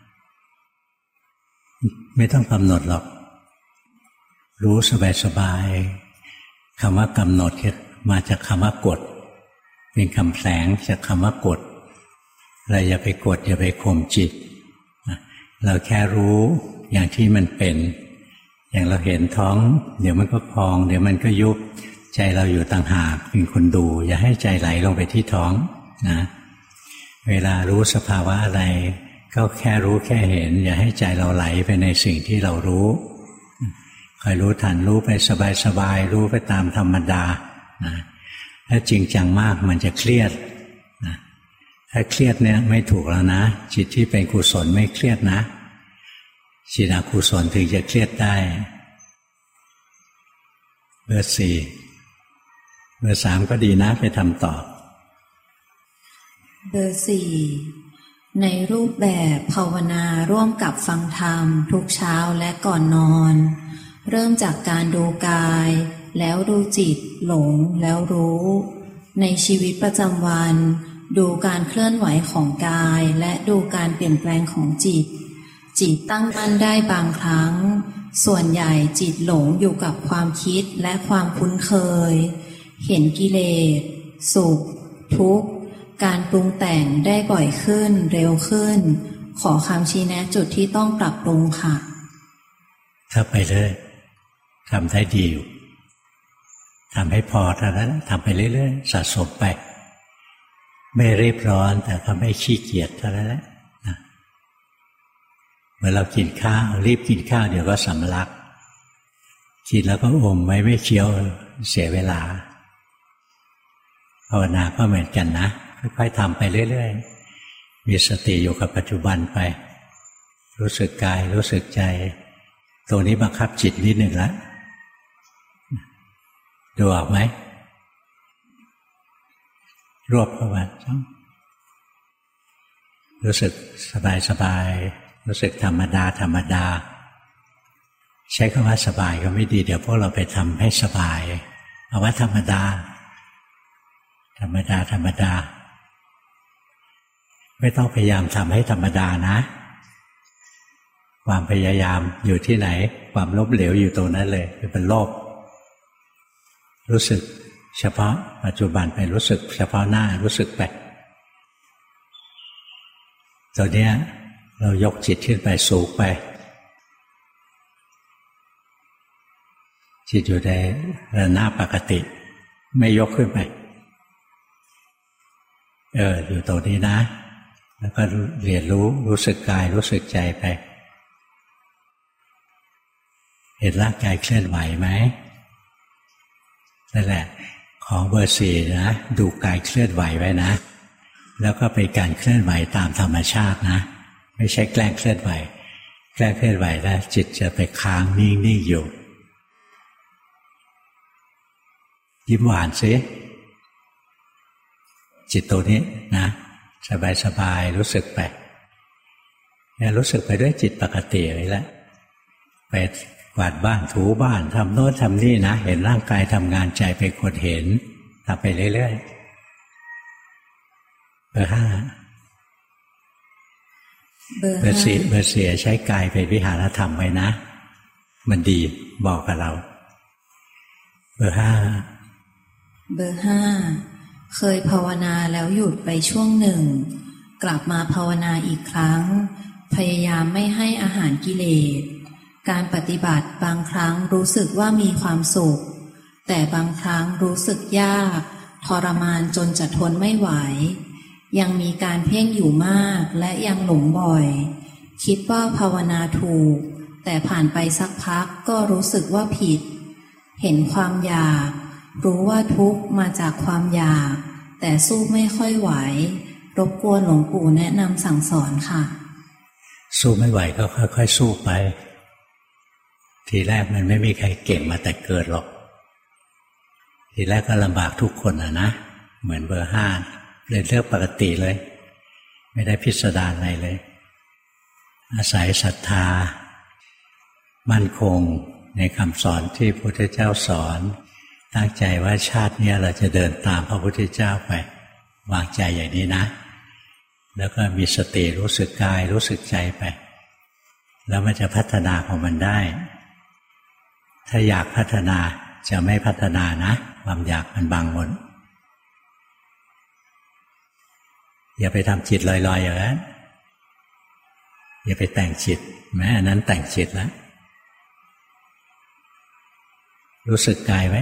ไม่ต้องกำหนดหรอกรู้สบายๆคำว่ากำหนดมาจากคำว่ากดเป็นคำแฝงจากคำว่ากดเราอย่าไปกดอย่าไปข่มจิตเราแค่รู้อย่างที่มันเป็นอย่างเราเห็นท้องเดี๋ยวมันก็พองเดี๋ยวมันก็ยุบใจเราอยู่ต่างหากเป็นคนดูอย่าให้ใจไหลลงไปที่ท้องนะเวลารู้สภาวะอะไรก็แค่รู้แค่เห็นอย่าให้ใจเราไหลไปในสิ่งที่เรารู้คอยรู้ทันรู้ไปสบายๆรู้ไปตามธรรมดานะถ้าจริงจังมากมันจะเครียดนะถ้าเครียดเนี่ยไม่ถูกแล้วนะจิตที่เป็นกุศลไม่เครียดนะจิตอกุศลถึงจะเครียดได้เบอร์ 4เบอร์ 3ก็ดีนะไปทำต่อเบอร์ 4ในรูปแบบภาวนาร่วมกับฟังธรรมทุกเช้าและก่อนนอนเริ่มจากการดูกายแล้วดูจิตหลงแล้วรู้ในชีวิตประจำวันดูการเคลื่อนไหวของกายและดูการเปลี่ยนแปลงของจิตตั้งมั่นได้บางครั้งส่วนใหญ่จิตหลงอยู่กับความคิดและความคุ้นเคยเห็นกิเลสสุขทุกข์การปรุงแต่งได้บ่อยขึ้นเร็วขึ้นขอคำชี้แนะจุดที่ต้องปรับปรุงค่ะถ้าไปเลยทำได้ดีอยู่ทำให้พอเท่านั้นทำไปเรื่อยๆสะสมไปไม่รีบร้อนแต่ก็ไม่ขี้เกียจเท่านั้นแหละเมื่อเรากินข้าวรีบกินข้าวเดี๋ยวก็สำลักกินแล้วก็อมไว้ไม่เคี้ยวเสียเวลาภาวนาก็เหมือนกันนะค่อยๆทำไปเรื่อยๆมีสติอยู่กับปัจจุบันไปรู้สึกกายรู้สึกใจตัวนี้บังคับจิตนิดหนึ่งแล้วดูออกไหมรวบเข้ามารู้สึกสบายรู้สึกธรรมดาใช้คำว่าสบายก็ไม่ดีเดี๋ยวพวกเราไปทำให้สบายเอาว่าธรรมดาไม่ต้องพยายามทำให้ธรรมดานะความพยายามอยู่ที่ไหนความล้มเหลวอยู่ตรงนั้นเลยเป็นโลภรู้สึกเฉพาะปัจจุบันไปรู้สึกเฉพาะหน้ารู้สึกไปตัวเนี้ยเรายกจิตขึ้นไปสูงไปจิตอยู่ในระนาบปกติไม่ยกขึ้นไปอยู่ตรงนี้นะแล้วก็เรียนรู้สึกกายรู้สึกใจไปเห็นร่างกายเคลื่อนไหวไหมนั่นแหละของเบอร์ 4นะดูกายเคลื่อนไหวไว้นะแล้วก็เป็นการเคลื่อนไหวตามธรรมชาตินะไม่ใช่แกล้งเคลื่อนไหวแกล้งเคลื่อนไหวแล้วจิตจะไปค้างนิ่งๆอยู่ยิ้มหวานสิจิตตัวนี้นะสบายๆรู้สึกไปเนี่ยรู้สึกไปด้วยจิตปกติเลยแหละไปกวาดบ้านถูบ้านทำโน้นทำนี่นะเห็นร่างกายทำงานใจเป็นคนเห็นทำไปเรื่อยๆเบอร์ 5เบอร์ 4ใช้กายเป็นวิหารธรรมไว้นะมันดีบอกกับเราเบอร์ 5เคยภาวนาแล้วหยุดไปช่วงหนึ่งกลับมาภาวนาอีกครั้งพยายามไม่ให้อาหารกิเลสการปฏิบัติบางครั้งรู้สึกว่ามีความสุขแต่บางครั้งรู้สึกยากทรมานจนจะทนไม่ไหวยังมีการเพ่งอยู่มากและยังหลงบ่อยคิดว่าภาวนาถูกแต่ผ่านไปสักพักก็รู้สึกว่าผิดเห็นความอยากรู้ว่าทุกข์มาจากความอยากแต่สู้ไม่ค่อยไหวรบกวนหลวงปู่แนะนำสั่งสอนค่ะสู้ไม่ไหวก็ค่อยๆสู้ไปทีแรกมันไม่มีใครเก่งมาแต่เกิดหรอกทีแรกก็ลำบากทุกคนนะเหมือนเบอร์5เป็นเรื่องปกติเลยไม่ได้พิสดารอะไรเลยอาศัยศรัทธามั่นคงในคำสอนที่พระพุทธเจ้าสอนตั้งใจว่าชาตินี้เราจะเดินตามพระพุทธเจ้าไปวางใจอย่างนี้นะแล้วก็มีสติรู้สึกกายรู้สึกใจไปแล้วมันจะพัฒนาของมันได้ถ้าอยากพัฒนาจะไม่พัฒนานะความอยากมันบังหมดอย่าไปทำจิตลอยๆอย่างนั้นอย่าไปแต่งจิตแม้อันนั้นแต่งจิตแล้วรู้สึกกายไหม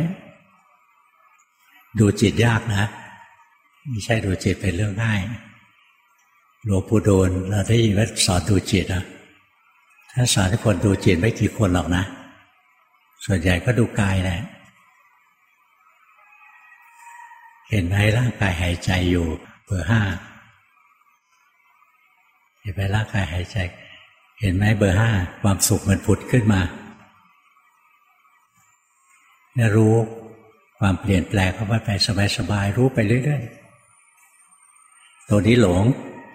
ดูจิตยากนะไม่ใช่ดูจิตเป็นเรื่องง่ายหลวงปู่ดูลเราได้ยินว่าสอนดูจิตถ้าสอนให้คนดูจิตไม่กี่คนหรอกนะส่วนใหญ่ก็ดูกายแหละเห็นไหมร่างกายหายใจอยู่เบอร์5เห็นไหมร่างกายหายใจเห็นไหมเบอร์5ความสุขมันผุดขึ้นมาเนี่ยรู้ความเปลี่ยนแปลงเข้าไปสบายๆรู้ไปเรื่อยๆตัวนี้หลง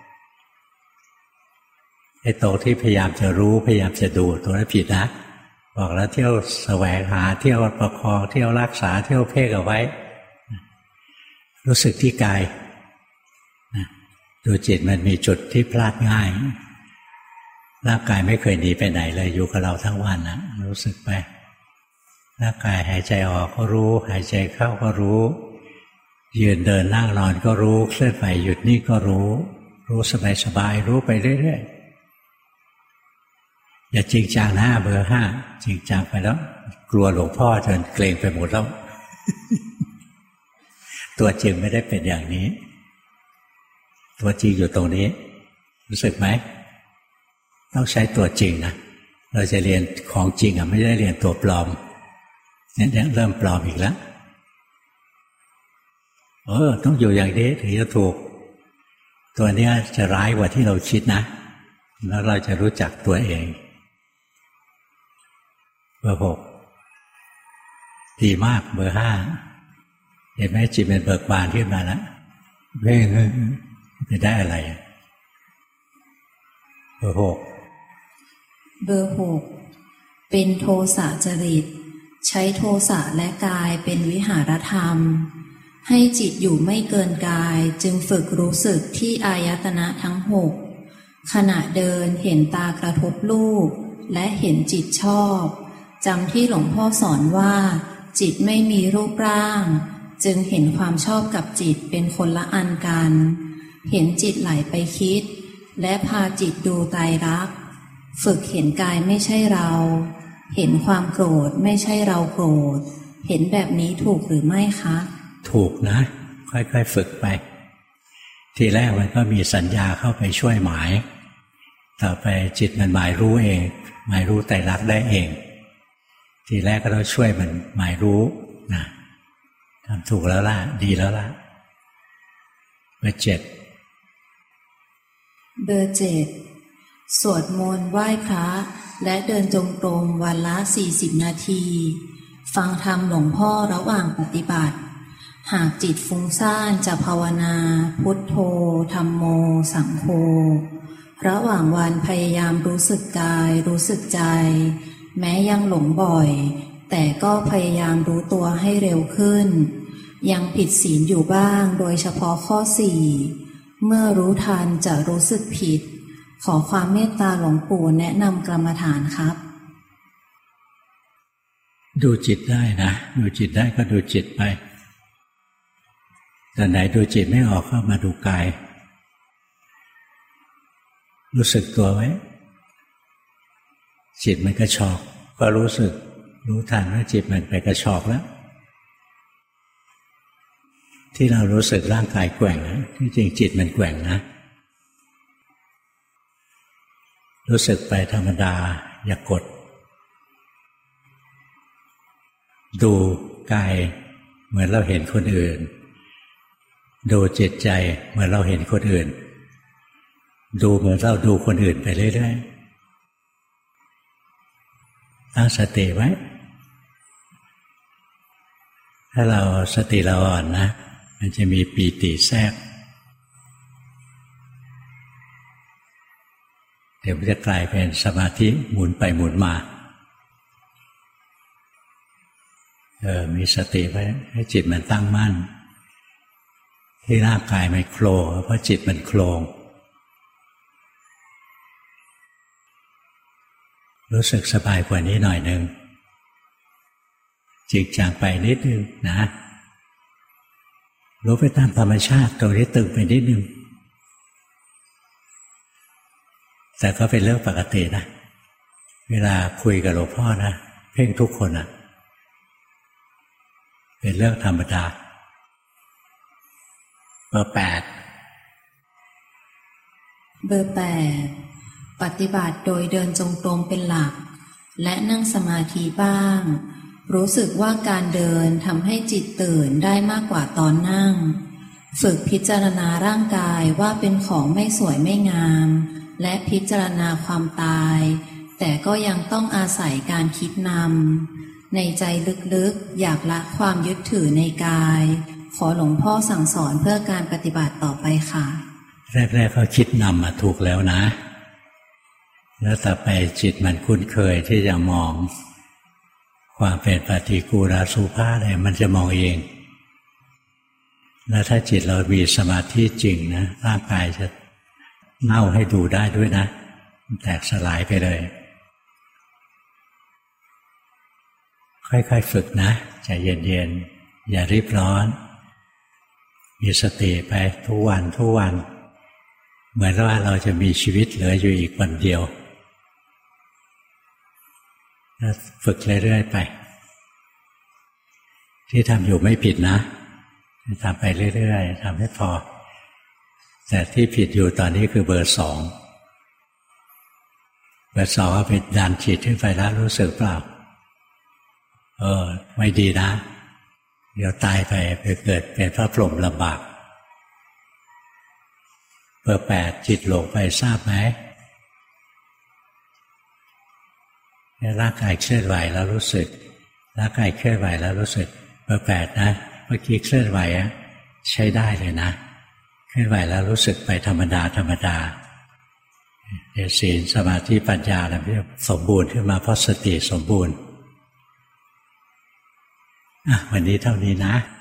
ไอ้ตัวที่พยายามจะรู้พยายามจะดูตัวนั้นผิดนะบอกแล้วเที่ยวแสวงหาเที่ยวประคองเที่ยวรักษาเที่ยวเพ่งเอาไว้รู้สึกที่กายดูจิตมันมีจุดที่พลาดง่ายร่างกายไม่เคยหนีไปไหนเลยอยู่กับเราทั้งวันนะรู้สึกไปร่างกายหายใจออกก็รู้หายใจเข้าก็รู้ยืนเดินนั่งนอนก็รู้เคลื่อนไหวหยุดนิ่งก็รู้สบายๆรู้ไปเรื่อยๆอย่าจริงจังนะเบอร์5จริงจังไปแล้วกลัวหลวงพ่อจนเกรงไปหมดแล้ว ตัวจริงไม่ได้เป็นอย่างนี้ตัวจริงอยู่ตรงนี้รู้สึกไหมต้องใช้ตัวจริงนะเราจะเรียนของจริงไม่ได้เรียนตัวปลอมเนี่ยเริ่มปลอมอีกแล้วต้องอยู่อย่างนี้ถึงจะถูกตัวนี้จะร้ายกว่าที่เราคิดนะแล้วเราจะรู้จักตัวเองเบอร์6ดีมากเบอร์5เห็นไหมจิตเป็นเบิกบานขึ้นมาแล้วเพ่งจะได้อะไรเบอร์6 เป็นโทสะจริตใช้โทสะและกายเป็นวิหารธรรมให้จิตอยู่ไม่เกินกายจึงฝึกรู้สึกที่อายตนะทั้ง6ขณะเดินเห็นตากระทบรูปและเห็นจิตชอบจำที่หลวงพ่อสอนว่าจิตไม่มีรูปร่างจึงเห็นความชอบกับจิตเป็นคนละอันกันเห็นจิตไหลไปคิดและพาจิตดูไตรลักษณ์ฝึกเห็นกายไม่ใช่เราเห็นความโกรธไม่ใช่เราโกรธเห็นแบบนี้ถูกหรือไม่คะถูกนะค่อยๆฝึกไปทีแรกมันก็มีสัญญาเข้าไปช่วยหมายต่อไปจิตมันหมายรู้เองหมายรู้ไตรลักษณ์ได้เองทีแรกก็ต้องช่วยมันหมายรู้นะทำถูกแล้วล่ะดีแล้วล่ะเบอร์7 สวดมนต์ไหว้พระและเดินจงกรมวันละ40 นาทีฟังธรรมหลวงพ่อระหว่างปฏิบัติหากจิตฟุ้งซ่านจะภาวนาพุทโธธัมโมสังโฆระหว่างวันพยายามรู้สึกกายรู้สึกใจแม้ยังหลงบ่อยแต่ก็พยายามรู้ตัวให้เร็วขึ้นยังผิดศีลอยู่บ้างโดยเฉพาะข้อ4เมื่อรู้ทันจะรู้สึกผิดขอความเมตตาหลวงปู่แนะนำกรรมฐานครับดูจิตได้นะดูจิตได้ก็ดูจิตไปตอนไหนดูจิตไม่ออกก็มาดูกายรู้สึกตัวไว้จิตมันกระชอกก็รู้สึกรู้ทันว่าจิตมันไปกระชอกแล้วที่เรารู้สึกร่างกายแกว่งนะที่จริงจิตมันแกว่งนะรู้สึกไปธรรมดาอย่ากดดูกายเหมือนเราเห็นคนอื่นดูจิตใจเหมือนเราเห็นคนอื่นดูเหมือนเราดูคนอื่นไปเรื่อยๆตั้งสติไว้ถ้าเราสติเราอ่อนนะมันจะมีปีติแทรกเดี๋ยวมันจะกลายเป็นสมาธิหมุนไปหมุนมามีสติไว้ให้จิตมันตั้งมั่นที่ร่างกายมันโคลงเพราะจิตมันโคลงรู้สึกสบายกว่านี้หน่อยนึงจริงจังไปนิดนึงนะรู้ไปตามธรรมชาติตรงนี้ตึงไปนิดนึงแต่ก็เป็นเรื่องปกตินะเวลาคุยกับหลวงพ่อนะเพ่งทุกคนนะเป็นเรื่องธรรมดาเบอร์ 8 ปฏิบัติโดยเดินจงกรมเป็นหลักและนั่งสมาธิบ้างรู้สึกว่าการเดินทำให้จิตตื่นได้มากกว่าตอนนั่งฝึกพิจารณาร่างกายว่าเป็นของไม่สวยไม่งามและพิจารณาความตายแต่ก็ยังต้องอาศัยการคิดนำในใจลึกๆอยากละความยึดถือในกายขอหลวงพ่อสั่งสอนเพื่อการปฏิบัติต่อไปค่ะแรกๆเขาคิดนำมาถูกแล้วนะแล้วต่อไปจิตมันคุ้นเคยที่จะมองความเป็นปฏิกูลสุภาพอะไรมันจะมองเองแล้วถ้าจิตเรามีสมาธิจริงนะร่างกายจะเน่าให้ดูได้ด้วยนะแตกสลายไปเลยค่อยๆฝึกนะใจเย็นๆอย่ารีบร้อนมีสติไปทุกวันเหมือนว่าเราจะมีชีวิตเหลืออยู่อีกวันเดียวฝึกเรื่อยๆไปที่ทำอยู่ไม่ผิดนะทำไปเรื่อยๆทำให้พอแต่ที่ผิดอยู่ตอนนี้คือเบอร์ 2เอาไปดันจิตขึ้นไปแล้วรู้สึกเปล่าไม่ดีนะเดี๋ยวตายไปเกิดเป็นพระพรหมลำบากเบอร์ 8จิตหลงไปทราบไหมร่างกายเคลื่อนไหวแล้วรู้สึกร่างกายเคลื่อนไหวแล้วรู้สึกเบอร์ 8นะเมื่อกี้เคลื่อนไหวใช้ได้เลยนะเคลื่อนไหวแล้วรู้สึกไปธรรมดาเดี๋ยวศีลสมาธิปัญญาอะไรสมบูรณ์ขึ้นมาเพราะสติสมบูรณ์วันนี้เท่านี้นะ